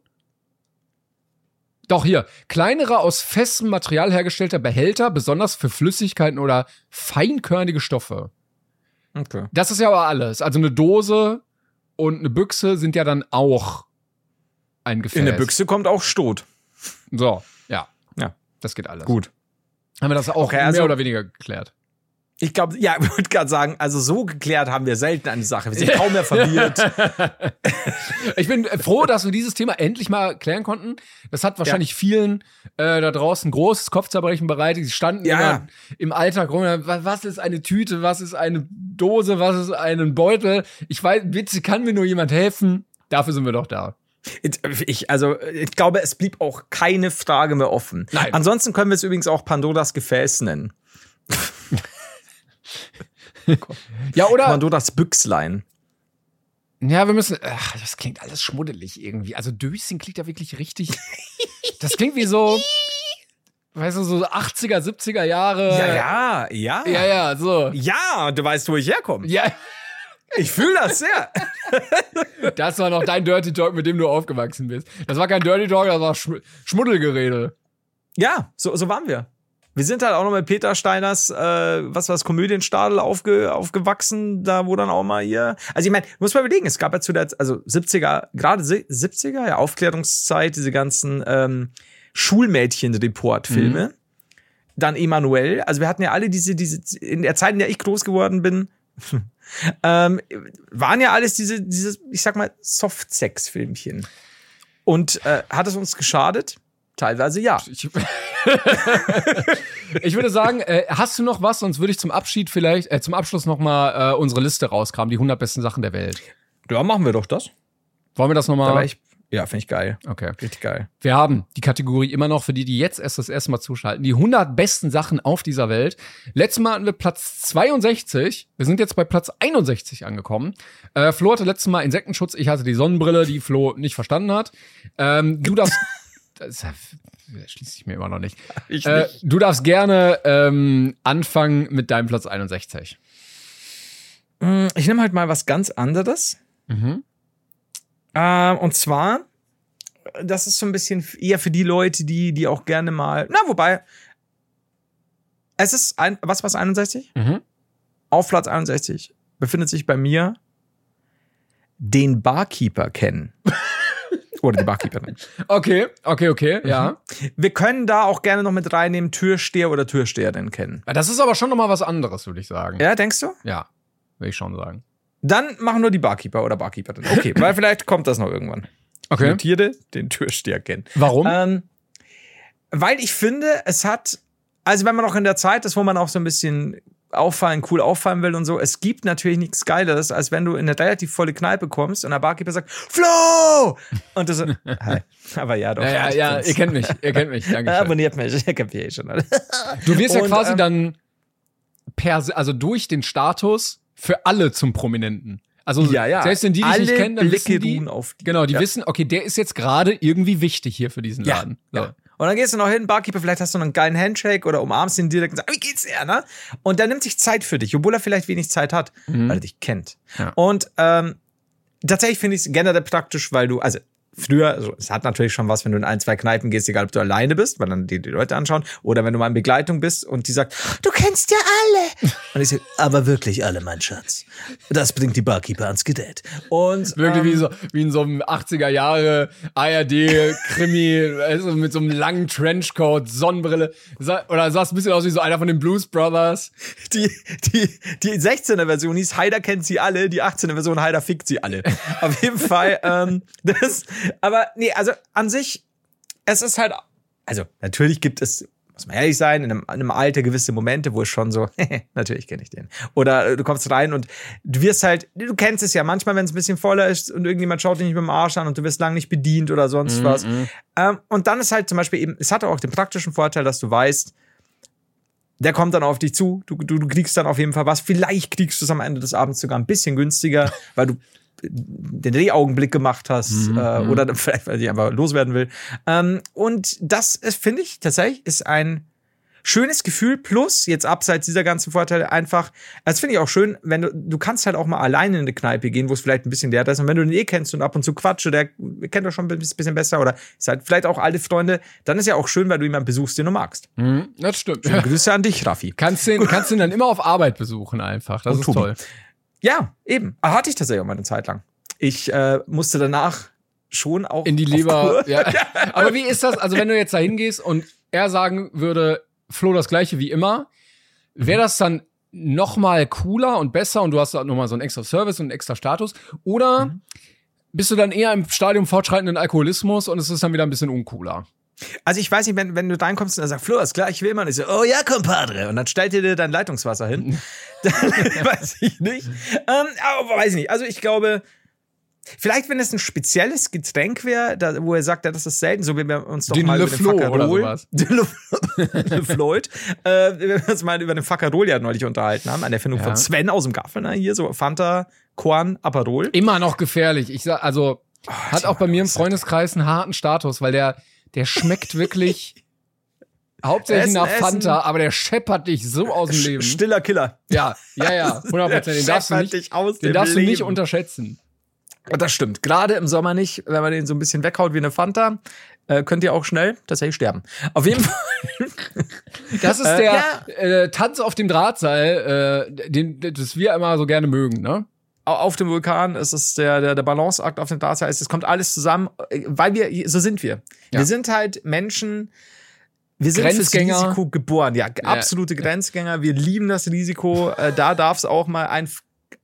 Doch hier, kleinere aus festem Material hergestellter Behälter, besonders für Flüssigkeiten oder feinkörnige Stoffe. Okay. Das ist ja aber alles. Also eine Dose und eine Büchse sind ja dann auch ein Gefäß. In der Büchse kommt auch Stot. So, ja. Ja. Das geht alles. Gut. Haben wir das auch Okay, also- mehr oder weniger geklärt? Ich glaube, ja, ich würde gerade sagen, also so geklärt haben wir selten eine Sache. Wir sind kaum mehr verwirrt. Ich bin froh, dass wir dieses Thema endlich mal klären konnten. Das hat wahrscheinlich vielen da draußen großes Kopfzerbrechen bereitet. Sie standen immer im Alltag rum. Was ist eine Tüte? Was ist eine Dose? Was ist ein Beutel? Ich weiß, bitte kann mir nur jemand helfen. Dafür sind wir doch da. Ich glaube, es blieb auch keine Frage mehr offen. Nein. Ansonsten können wir es übrigens auch Pandoras Gefäß nennen. Ja, oder? Pandoras Büchslein. Ja, wir müssen. Ach, das klingt alles schmuddelig irgendwie. Also Döschen klingt ja wirklich richtig. Das klingt wie so. Weißt du, so 80er, 70er Jahre. Ja. Ja, so. Ja, du weißt, wo ich herkomme. Ja. Ich fühle das sehr. Das war noch dein Dirty Talk, mit dem du aufgewachsen bist. Das war kein Dirty Talk, das war Schmuddelgerede. Ja, so waren wir. Wir sind halt auch noch mit Peter Steiners, Komödienstadel aufgewachsen, da wo dann auch mal hier. Also ich meine, muss man überlegen, es gab ja zu der, also 70er, gerade 70er, ja, Aufklärungszeit, diese ganzen Schulmädchen-Report-Filme. Dann Emanuel, also wir hatten ja alle diese, in der Zeit, in der ich groß geworden bin, waren ja alles diese, ich sag mal, Soft-Sex-Filmchen. Und hat es uns geschadet? Teilweise ja. Ich würde sagen, hast du noch was? Sonst würde ich zum Abschluss noch mal unsere Liste rauskramen, die 100 besten Sachen der Welt. Ja, machen wir doch das. Wollen wir das noch mal? Ja, finde ich geil. Okay. Richtig geil. Wir haben die Kategorie immer noch, für die jetzt erst das erste Mal zuschalten, die 100 besten Sachen auf dieser Welt. Letztes Mal hatten wir Platz 62. Wir sind jetzt bei Platz 61 angekommen. Flo hatte letztes Mal Insektenschutz. Ich hatte die Sonnenbrille, die Flo nicht verstanden hat. Du darfst... Das schließt sich mir immer noch nicht. Ich nicht. Du darfst gerne anfangen mit deinem Platz 61. Ich nehme halt mal was ganz anderes. Und zwar, das ist so ein bisschen eher für die Leute, die auch gerne mal, es ist was 61? Auf Platz 61 befindet sich bei mir den Barkeeper kennen. Oder die Barkeeperin. Okay, ja. Wir können da auch gerne noch mit reinnehmen, Türsteher oder Türsteherin kennen. Das ist aber schon noch mal was anderes, würde ich sagen. Ja, denkst du? Ja, würde ich schon sagen. Dann machen nur die Barkeeper oder Barkeeperin. Okay, weil vielleicht kommt das noch irgendwann. Okay. Ich notiere den Türsteher kennen. Warum? Weil ich finde, es hat, also wenn man noch in der Zeit ist, wo man auch so ein bisschen cool auffallen will und so, es gibt natürlich nichts Geileres, als wenn du in eine relativ volle Kneipe kommst und der Barkeeper sagt, Flo! Und du so, hi. Aber ja, doch. Ja, ihr kennt mich, danke. Abonniert mich, ihr kennt mich eh schon alle. Du wirst ja quasi dann also durch den Status für alle zum Prominenten. Also selbst wenn die dich nicht kennen, dann wissen die, auf die. Genau, die wissen, okay, der ist jetzt gerade irgendwie wichtig hier für diesen Laden. So. Ja. Und dann gehst du noch hin, Barkeeper, vielleicht hast du noch einen geilen Handshake oder umarmst ihn direkt und sagst, wie geht's dir, ne? Und der nimmt sich Zeit für dich, obwohl er vielleicht wenig Zeit hat, weil er dich kennt. Ja. Und tatsächlich finde ich es generell praktisch, weil du, also früher, also es hat natürlich schon was, wenn du in 1, 2 Kneipen gehst, egal ob du alleine bist, weil dann die Leute anschauen, oder wenn du mal in Begleitung bist und die sagt, du kennst ja alle. Und ich sage, aber wirklich alle, mein Schatz. Das bringt die Barkeeper ans Gerät. Und wirklich wie in so einem 80er Jahre ARD-Krimi, also mit so einem langen Trenchcoat, Sonnenbrille. Oder sahst ein bisschen aus wie so einer von den Blues Brothers. Die 16er Version hieß Haider kennt sie alle, die 18er Version Haider fickt sie alle. Auf jeden Fall, aber nee, also an sich, es ist halt, also natürlich gibt es, muss man ehrlich sein, in einem Alter gewisse Momente, wo es schon so, natürlich kenne ich den. Oder du kommst rein und du wirst halt, du kennst es ja manchmal, wenn es ein bisschen voller ist und irgendjemand schaut dich nicht mit dem Arsch an und du wirst lang nicht bedient oder sonst was. Und dann ist halt zum Beispiel eben, es hat auch den praktischen Vorteil, dass du weißt, der kommt dann auf dich zu, du kriegst dann auf jeden Fall was, vielleicht kriegst du es am Ende des Abends sogar ein bisschen günstiger, weil du den Drehaugenblick gemacht hast oder vielleicht, weil ich einfach loswerden will. Und das finde ich tatsächlich ist ein schönes Gefühl. Plus, jetzt abseits dieser ganzen Vorteile einfach, das finde ich auch schön, wenn du kannst halt auch mal alleine in eine Kneipe gehen, wo es vielleicht ein bisschen leer ist. Und wenn du den kennst und ab und zu quatsche, der kennt doch schon ein bisschen besser oder ist halt vielleicht auch alte Freunde, dann ist ja auch schön, weil du jemanden besuchst, den du magst. Das stimmt. Schöne Grüße an dich, Raffi. Kannst den dann immer auf Arbeit besuchen einfach. Das ist toll. Ja, eben. Hatte ich tatsächlich auch mal eine Zeit lang. Ich musste danach schon auch in die Leber. Ja. Aber wie ist das? Also wenn du jetzt da hingehst und er sagen würde, Flo, das Gleiche wie immer, wäre das dann noch mal cooler und besser und du hast da noch mal so einen extra Service und einen extra Status? Oder bist du dann eher im Stadium fortschreitenden Alkoholismus und es ist dann wieder ein bisschen uncooler? Also ich weiß nicht, wenn du reinkommst und er sagt, Flo, ist klar, ich will immer. Und ich so, oh ja, Compadre. Und dann stellt dir dein Leitungswasser hin. Dann weiß ich nicht. Aber weiß ich nicht. Also ich glaube, Vielleicht, wenn es ein spezielles Getränk wäre, wo er sagt, ja, das ist selten, so wie wir uns doch Den mal Le über den Flo Fuckerol, oder sowas. Le Floyd, wir uns mal über den Fuckerol ja neulich unterhalten haben, eine Erfindung von Sven aus dem Gaffel, ne? Hier so Fanta, Korn, Aperol. Immer noch gefährlich. Ich sag, also, hat auch bei mir im Freundeskreis einen harten Status, weil der schmeckt wirklich hauptsächlich nach Fanta, aber der scheppert dich so aus dem Leben. Stiller Killer. Ja, 100%. Den darfst du nicht unterschätzen. Das stimmt. Gerade im Sommer nicht, wenn man den so ein bisschen weghaut wie eine Fanta, könnt ihr auch schnell tatsächlich sterben. Auf jeden Fall. Das ist der Tanz auf dem Drahtseil, das wir immer so gerne mögen, ne? Auf dem Vulkan ist es der Balanceakt auf dem Drahtseil. Es kommt alles zusammen, weil so sind wir. Ja. Wir sind halt Menschen, wir sind fürs Risiko geboren. Ja, absolute Grenzgänger. Wir lieben das Risiko. Da darf es auch mal ein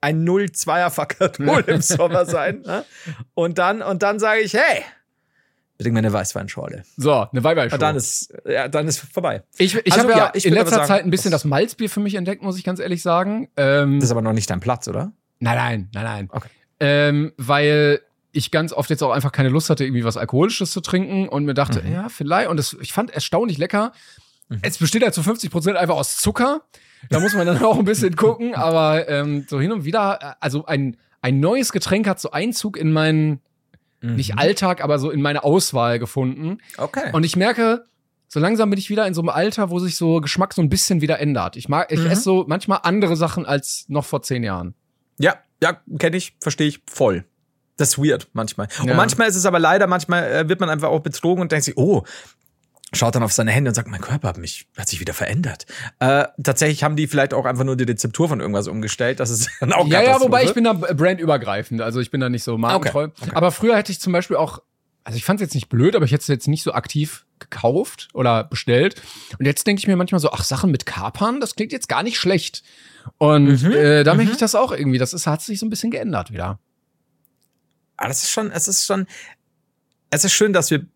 0,2er Fuckerol im Sommer sein. Ne? Und dann sage ich, hey, bring mir eine Weißweinschorle. So, eine Weißweinschorle. Und dann ist vorbei. Ich habe ja in letzter Zeit ein bisschen das Malzbier für mich entdeckt, muss ich ganz ehrlich sagen. Das ist aber noch nicht dein Platz, oder? Nein. Okay. Weil ich ganz oft jetzt auch einfach keine Lust hatte, irgendwie was Alkoholisches zu trinken und mir dachte, ja, vielleicht. Und ich fand erstaunlich lecker. Es besteht halt zu 50% einfach aus Zucker. Da muss man dann auch ein bisschen gucken. Aber so hin und wieder, also ein neues Getränk hat so Einzug in meinen, nicht Alltag, aber so in meine Auswahl gefunden. Okay. Und ich merke, so langsam bin ich wieder in so einem Alter, wo sich so Geschmack so ein bisschen wieder ändert. Ich esse so manchmal andere Sachen als noch vor 10 Jahren. Ja, kenne ich, verstehe ich voll. Das ist weird manchmal. Und manchmal ist es aber leider, manchmal wird man einfach auch betrogen und denkt sich, oh, schaut dann auf seine Hände und sagt, mein Körper hat sich wieder verändert. Tatsächlich haben die vielleicht auch einfach nur die Rezeptur von irgendwas umgestellt. Das ist dann auch Ja, wobei ich bin da brandübergreifend. Also ich bin da nicht so markentreu. Okay. Aber früher hätte ich zum Beispiel auch, also ich fand es jetzt nicht blöd, aber ich hätte es jetzt nicht so aktiv gekauft oder bestellt. Und jetzt denke ich mir manchmal so, Sachen mit Kapern, das klingt jetzt gar nicht schlecht. Und da merke ich das auch irgendwie. Hat sich so ein bisschen geändert wieder. Aber es ist schön, dass wir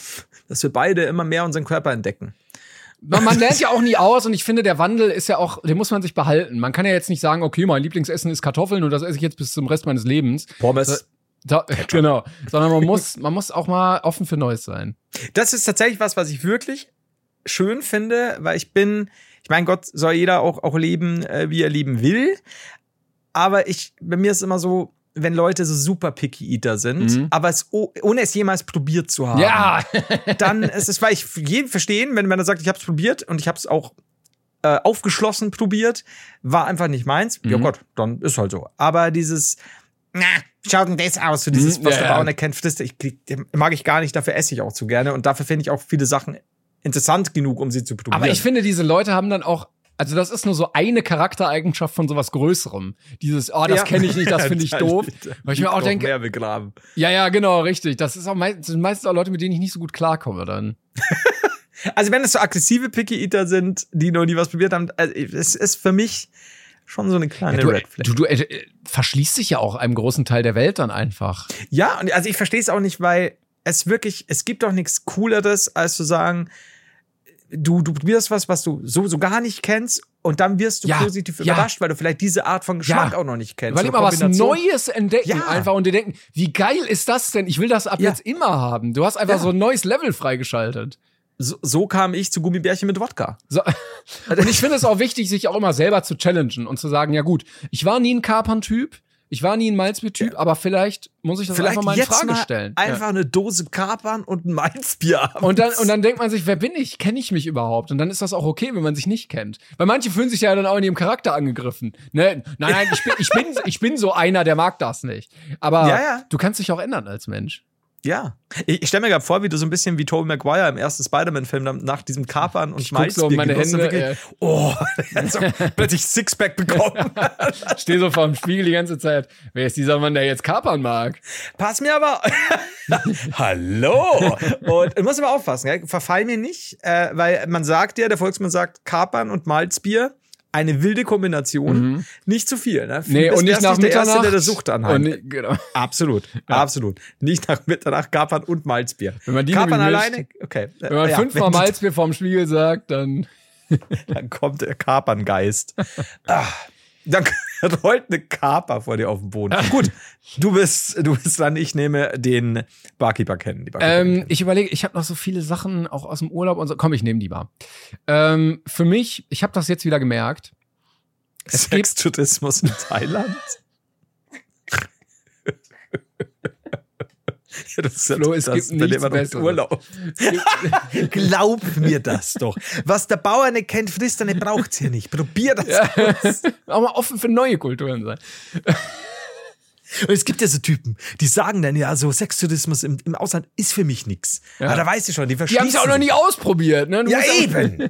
beide immer mehr unseren Körper entdecken. Man lernt ja auch nie aus und ich finde, der Wandel ist ja auch, den muss man sich behalten. Man kann ja jetzt nicht sagen, okay, mein Lieblingsessen ist Kartoffeln und das esse ich jetzt bis zum Rest meines Lebens. Pommes. Genau. Sondern man muss auch mal offen für Neues sein. Das ist tatsächlich was ich wirklich schön finde, weil ich meine, Gott soll jeder auch leben, wie er leben will. Aber bei mir ist immer so, wenn Leute so super picky Eater sind, aber ohne es jemals probiert zu haben. Ja. Dann ist es, weil ich jeden verstehen, wenn er sagt, ich habe es probiert und ich habe es auch aufgeschlossen probiert, war einfach nicht meins. Ja Gott, dann ist halt so. Aber dieses, schaut denn das aus, so dieses, was der Bauern erkennt, mag ich gar nicht, dafür esse ich auch zu gerne und dafür finde ich auch viele Sachen interessant genug, um sie zu probieren. Aber ich finde, diese Leute haben dann auch, also das ist nur so eine Charaktereigenschaft von sowas Größerem. Dieses, das kenne ich nicht, das finde ich doof. Weil ich mir auch denke, mehr begraben. Ja, genau, richtig. Das ist auch sind meistens auch Leute, mit denen ich nicht so gut klarkomme dann. Also wenn es so aggressive Picky Eater sind, die noch nie was probiert haben, es ist für mich schon so eine kleine Red Flag. Du verschließt dich ja auch einem großen Teil der Welt dann einfach. Ja, und also ich verstehe es auch nicht, weil es gibt doch nichts Cooleres, als zu sagen, du probierst was du so gar nicht kennst und dann wirst du positiv überrascht, weil du vielleicht diese Art von Geschmack auch noch nicht kennst. Weil immer was Neues entdecken einfach und dir denken, wie geil ist das denn? Ich will das ab jetzt immer haben. Du hast einfach so ein neues Level freigeschaltet. So kam ich zu Gummibärchen mit Wodka. So. Und ich finde es auch wichtig, sich auch immer selber zu challengen und zu sagen, ja gut, ich war nie ein Kapern-Typ, ich war nie ein Malzbier-Typ, aber vielleicht muss ich das einfach mal in Frage stellen. Einfach eine Dose Kapern und ein Malzbier haben. Und dann denkt man sich, wer bin ich? Kenne ich mich überhaupt? Und dann ist das auch okay, wenn man sich nicht kennt. Weil manche fühlen sich ja dann auch in ihrem Charakter angegriffen. Ne? Nein, ich bin so einer, der mag das nicht. Aber du kannst dich auch ändern als Mensch. Ja. Ich stelle mir gerade vor, wie du so ein bisschen wie Tobey Maguire im ersten Spider-Man-Film nach diesem Kapern und Malzbier so meine Hände. So plötzlich Sixpack bekommen. Steh so vor dem Spiegel die ganze Zeit. Wer ist dieser Mann, der jetzt Kapern mag? Pass mir aber. Hallo. Und du musst aber aufpassen, gell? Verfall mir nicht, weil der Volksmann sagt, Kapern und Malzbier. Eine wilde Kombination, nicht zu viel. Ne? Nee, und nicht nach der Mitternacht. Erste, der das Sucht anheimelt. Genau. Absolut. Nicht nach Mitternacht Kapern und Malzbier. Wenn man die Kapern alleine, okay. Wenn man 5-mal Malzbier vorm Spiegel sagt, dann kommt der Kaperngeist. Dann rollt eine Kaper vor dir auf den Boden. Gut, du bist dran, ich nehme den Barkeeper kennen. Ich überlege, ich habe noch so viele Sachen auch aus dem Urlaub und so. Komm, ich nehme die mal. Für mich, ich habe das jetzt wieder gemerkt. Sextourismus in Thailand. Ja, das ist Flo, es gibt nichts Besseres. Urlaub. Glaub mir das doch. Was der Bauer nicht kennt, frisst er nicht, braucht's hier nicht. Probier das aus. Auch mal offen für neue Kulturen sein. Und es gibt ja so Typen, die sagen dann, ja, so Sextourismus im Ausland ist für mich nix. Ja. Aber da weißt du schon, die verschließen. Die haben es auch noch nie ausprobiert. Ne? Ja, eben.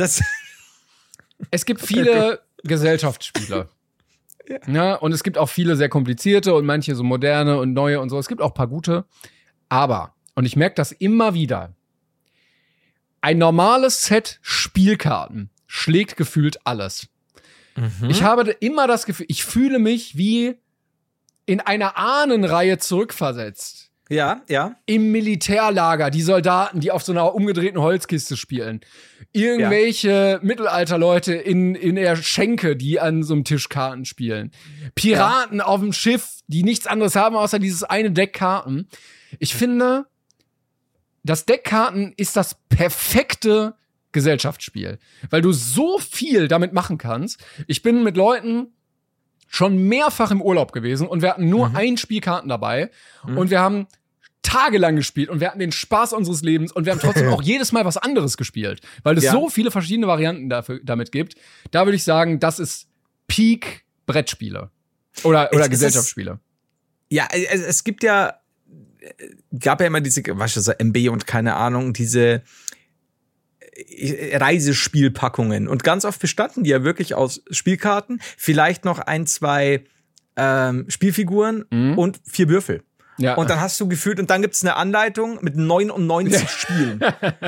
Es gibt viele Gesellschaftsspiele. Ja, und es gibt auch viele sehr komplizierte und manche so moderne und neue und so. Es gibt auch ein paar gute. Aber, und ich merke das immer wieder, ein normales Set Spielkarten schlägt gefühlt alles. Ich habe immer das Gefühl, ich fühle mich wie in einer Ahnenreihe zurückversetzt. Ja. Im Militärlager, die Soldaten, die auf so einer umgedrehten Holzkiste spielen. Irgendwelche Mittelalterleute in der Schenke, die an so einem Tisch Karten spielen. Piraten auf dem Schiff, die nichts anderes haben, außer dieses eine Deck Karten. Ich finde, das Deck Karten ist das perfekte Gesellschaftsspiel. Weil du so viel damit machen kannst. Ich bin mit Leuten schon mehrfach im Urlaub gewesen und wir hatten nur ein Spiel Karten dabei und wir haben tagelang gespielt und wir hatten den Spaß unseres Lebens und wir haben trotzdem auch jedes Mal was anderes gespielt, weil es so viele verschiedene Varianten damit gibt. Da würde ich sagen, das ist Peak Brettspiele oder Gesellschaftsspiele. Es gab ja immer diese, weißt du, so MB und keine Ahnung, diese Reisespielpackungen. Und ganz oft bestanden die ja wirklich aus Spielkarten, vielleicht noch 1, 2 Spielfiguren und 4 Würfel. Ja. Und dann hast du gefühlt, und dann gibt's eine Anleitung mit 99 Spielen.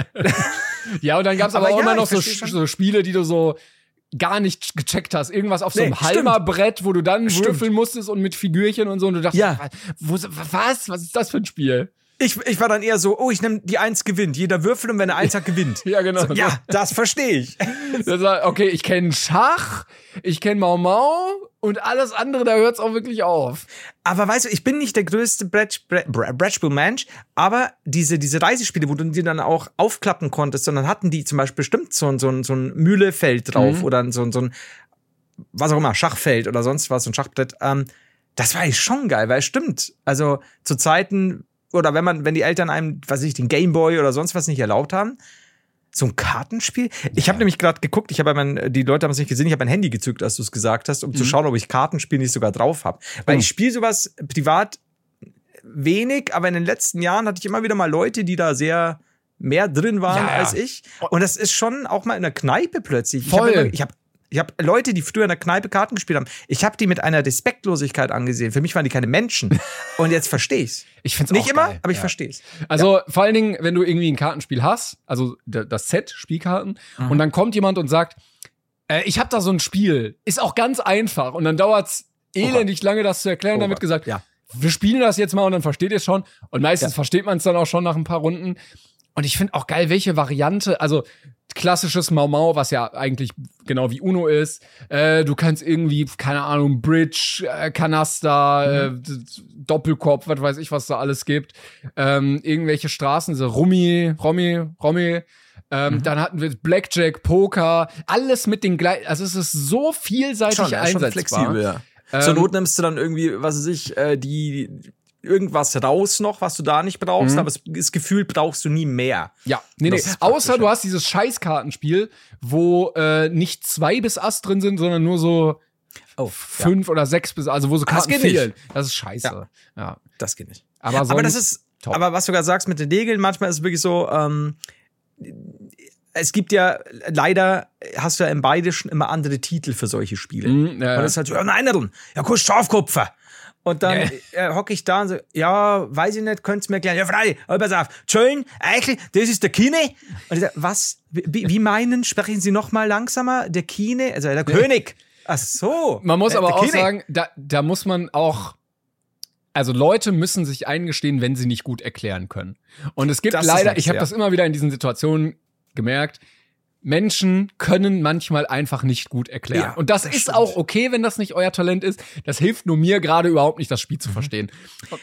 Ja, und dann gab's aber auch immer noch so Spiele, die du so gar nicht gecheckt hast. Irgendwas auf so einem Halma-Brett, wo du dann würfeln musstest und mit Figürchen und so. Und du dachtest, was ist das für ein Spiel? Ich war dann eher so, ich nehme die 1 gewinnt. Jeder Würfel und wenn er 1 hat, gewinnt. Ja, genau. So, ja, das verstehe ich. Okay, ich kenne Schach, ich kenne Mau Mau und alles andere, da hört's auch wirklich auf. Aber weißt du, ich bin nicht der größte Brettspiel-Mensch, aber diese Reisespiele, wo du die dann auch aufklappen konntest, sondern hatten die zum Beispiel bestimmt so ein Mühlefeld drauf oder so ein, was auch immer, Schachfeld oder sonst was, so ein Schachbrett. Das war eigentlich schon geil, weil es stimmt. Also zu Zeiten, oder wenn die Eltern einem, was weiß ich, den Gameboy oder sonst was nicht erlaubt haben, so ein Kartenspiel. Ich habe nämlich gerade geguckt, die Leute haben es nicht gesehen, ich habe mein Handy gezückt, als du es gesagt hast, um zu schauen, ob ich Kartenspiel nicht sogar drauf habe. Weil ich spiele sowas privat wenig, aber in den letzten Jahren hatte ich immer wieder mal Leute, die da sehr mehr drin waren als ich. Und das ist schon auch mal in der Kneipe plötzlich. Voll. Ich habe Leute, die früher in der Kneipe Karten gespielt haben, ich habe die mit einer Respektlosigkeit angesehen. Für mich waren die keine Menschen. Und jetzt verstehe ich's. Ich find's nicht auch immer, geil. aber ich verstehe es. Also vor allen Dingen, wenn du irgendwie ein Kartenspiel hast, also das Set Spielkarten, und dann kommt jemand und sagt, ich habe da so ein Spiel, ist auch ganz einfach, und dann dauert's elendig lange, das zu erklären. Dann wird gesagt, wir spielen das jetzt mal und dann versteht ihr es schon. Und meistens versteht man es dann auch schon nach ein paar Runden. Und ich finde auch geil, welche Variante, also klassisches Mau Mau, was ja eigentlich genau wie Uno ist. Du kannst irgendwie, keine Ahnung, Bridge, Kanaster, Doppelkopf, was weiß ich, was da alles gibt. Irgendwelche Straßen, so Romy. Dann hatten wir Blackjack, Poker, alles mit den gleichen, also es ist so vielseitig einsetzbar. Schon flexibel, Zur Not nimmst du dann irgendwie, was weiß ich, irgendwas raus noch, was du da nicht brauchst, aber das Gefühl brauchst du nie mehr. Ja, nee. Außer du hast dieses Scheißkartenspiel, wo nicht 2 bis Ass drin sind, sondern nur so 5 oder 6 bis, also wo so Karten fehlen. Das ist scheiße. Ja. Das geht nicht. Aber das ist top. Aber was du gerade sagst mit den Regeln, manchmal ist es wirklich so, es gibt ja, leider hast du ja im Bayerischen immer andere Titel für solche Spiele. Und das ist halt so, nein, kannst du Schafkopfer. Und dann hocke ich da und so, weiß ich nicht, könnt's mir erklären. Ja, frei, pass auf. Schön, Eichel, das ist der Kine. Und ich sag, was? Wie meinen? Sprechen Sie noch mal langsamer? Der Kine? Also der König. Ach so. Man muss aber auch sagen, da muss man auch, also Leute müssen sich eingestehen, wenn sie nicht gut erklären können. Und es gibt leider, ich habe das immer wieder in diesen Situationen gemerkt, Menschen können manchmal einfach nicht gut erklären. Ja, und das das ist stimmt. auch okay, wenn das nicht euer Talent ist. Das hilft nur mir gerade überhaupt nicht, das Spiel zu verstehen.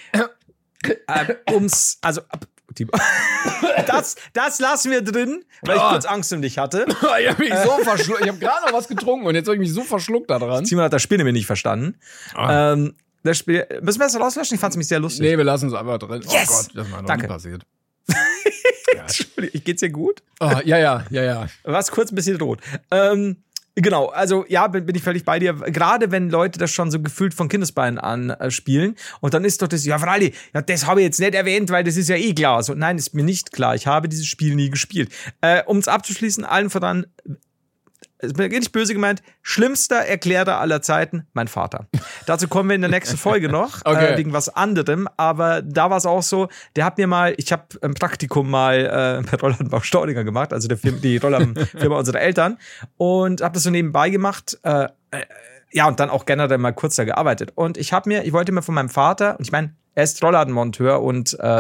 Das lassen wir drin, weil ich kurz Angst um dich hatte. Ich habe hab gerade noch was getrunken und jetzt habe ich mich so verschluckt da dran. Simon hat das Spiel nämlich nicht verstanden. Das Spiel, müssen wir das rauslöschen? Ich fand es nämlich sehr lustig. Nee, wir lassen es einfach drin. Yes! Oh Gott, das ist mir noch nie passiert. Entschuldigung, geht's dir gut? Oh, ja. Warst kurz ein bisschen rot. Genau, also ja, bin ich völlig bei dir. Gerade wenn Leute das schon so gefühlt von Kindesbeinen an spielen und dann ist doch das, ja, Fralli, ja, das habe ich jetzt nicht erwähnt, weil das ist ja eh klar. So, nein, ist mir nicht klar. Ich habe dieses Spiel nie gespielt. Um es abzuschließen, allen voran, ist mir nicht böse gemeint, schlimmster Erklärer aller Zeiten, mein Vater. Dazu kommen wir in der nächsten Folge noch, wegen was anderem, aber da war es auch so, der hat mir mal, ich habe ein Praktikum mal bei Rollladenbau Staudinger gemacht, also die Rollladenfirma unserer Eltern, und habe das so nebenbei gemacht, ja, und dann auch generell mal kurz da gearbeitet. Und ich wollte mir von meinem Vater, und ich meine, er ist Rollladenmonteur und, ja,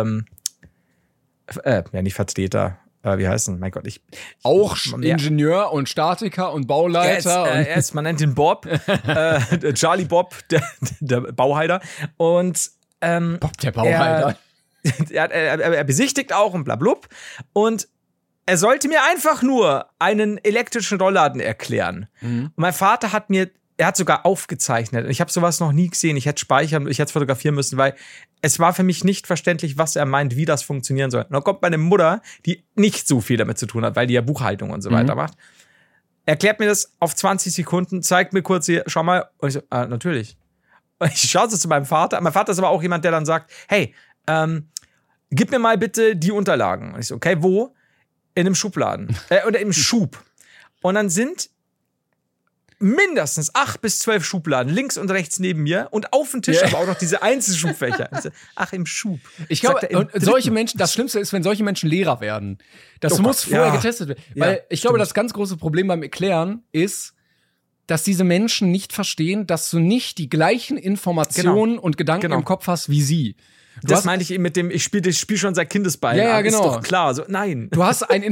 nicht Vertreter, wie heißt denn? Mein Gott, auch Ingenieur und Statiker und Bauleiter. Man nennt ihn Bob, Charlie Bob, der Bauheider. Und Bob, der Bauheider. Er besichtigt auch und blablub. Und er sollte mir einfach nur einen elektrischen Rollladen erklären. Und mein Vater er hat sogar aufgezeichnet. Ich habe sowas noch nie gesehen. Ich hätte speichern, ich hätte fotografieren müssen, weil es war für mich nicht verständlich, was er meint, wie das funktionieren soll. Und dann kommt meine Mutter, die nicht so viel damit zu tun hat, weil die ja Buchhaltung und so weiter macht. Erklärt mir das auf 20 Sekunden, zeigt mir kurz hier, schau mal. Und ich so, natürlich. Und ich schaue so zu meinem Vater. Mein Vater ist aber auch jemand, der dann sagt, hey, gib mir mal bitte die Unterlagen. Und ich so, okay, wo? In einem Schubladen. Oder im Schub. Und dann sind mindestens 8 bis 12 Schubladen links und rechts neben mir und auf dem Tisch aber auch noch diese Einzelschubfächer. Ach, im Schub. Ich glaube, und solche Menschen, das Schlimmste ist, wenn solche Menschen Lehrer werden. Das muss vorher getestet werden. Weil ich glaube, das ganz große Problem beim Erklären ist, dass diese Menschen nicht verstehen, dass du nicht die gleichen Informationen und Gedanken im Kopf hast wie sie. Das meinte ich eben mit dem, ich spiele das Spiel schon seit Kindesbeinen. Ja, genau. Ist doch klar. So, nein. Du hast ein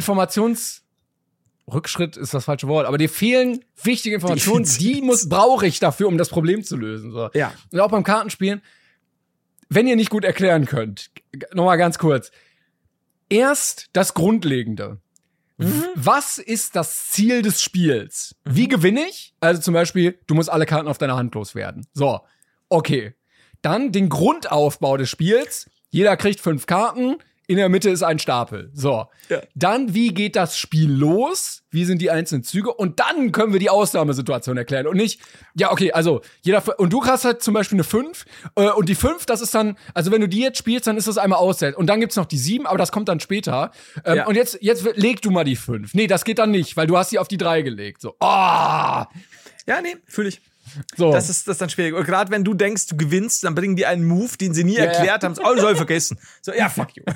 Rückschritt ist das falsche Wort, aber dir fehlen wichtige Informationen, brauche ich dafür, um das Problem zu lösen. So. Ja. Und auch beim Kartenspielen, wenn ihr nicht gut erklären könnt, nochmal ganz kurz, erst das Grundlegende. Was ist das Ziel des Spiels? Wie gewinne ich? Also zum Beispiel, du musst alle Karten auf deiner Hand loswerden. So, okay. Dann den Grundaufbau des Spiels. Jeder kriegt 5 Karten. In der Mitte ist ein Stapel. So. Ja. Dann, wie geht das Spiel los? Wie sind die einzelnen Züge? Und dann können wir die Ausnahmesituation erklären. Und nicht, ja, okay, also, und du hast halt zum Beispiel eine 5. Und die 5, das ist dann, also wenn du die jetzt spielst, dann ist das einmal aussetzt. Und dann gibt's noch die 7, aber das kommt dann später. Und jetzt leg du mal die 5. Nee, das geht dann nicht, weil du hast sie auf die 3 gelegt. So. Ja, nee, fühl ich. So. Das ist dann schwierig. Und gerade wenn du denkst, du gewinnst, dann bringen die einen Move, den sie nie erklärt haben. Oh, soll ich vergessen. So, ja, fuck you.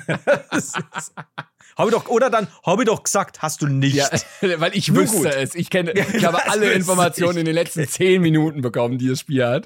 Hab ich doch gesagt, hast du nicht. Ja, weil ich wüsste es. Ich habe alle Informationen in den letzten 10 Minuten bekommen, die das Spiel hat.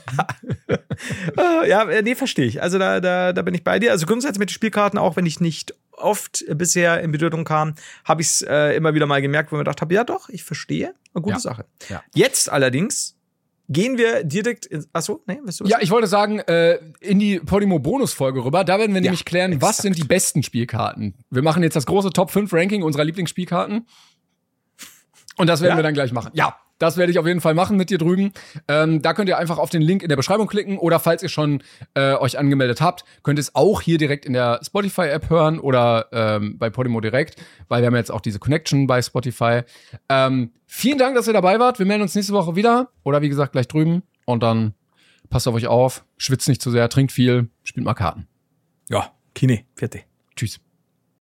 Ja, nee, verstehe ich. Also da bin ich bei dir. Also grundsätzlich mit den Spielkarten, auch wenn ich nicht oft bisher in Berührung kam, habe ich es immer wieder mal gemerkt, wo ich mir gedacht habe, ja doch, ich verstehe. Eine gute Sache. Ja. Jetzt allerdings gehen wir direkt ins. Achso, nee, willst du was? Ja, ich wollte sagen, in die Podimo-Bonus-Folge rüber. Da werden wir nämlich klären, was sind die besten Spielkarten. Wir machen jetzt das große Top 5 Ranking unserer Lieblingsspielkarten. Und das werden wir dann gleich machen. Ja, das werde ich auf jeden Fall machen mit dir drüben. Da könnt ihr einfach auf den Link in der Beschreibung klicken oder falls ihr schon euch angemeldet habt, könnt ihr es auch hier direkt in der Spotify-App hören oder bei Podimo direkt, weil wir haben jetzt auch diese Connection bei Spotify. Vielen Dank, dass ihr dabei wart. Wir melden uns nächste Woche wieder oder wie gesagt gleich drüben und dann passt auf euch auf, schwitzt nicht zu sehr, trinkt viel, spielt mal Karten. Ja, Kine, vierte. Tschüss.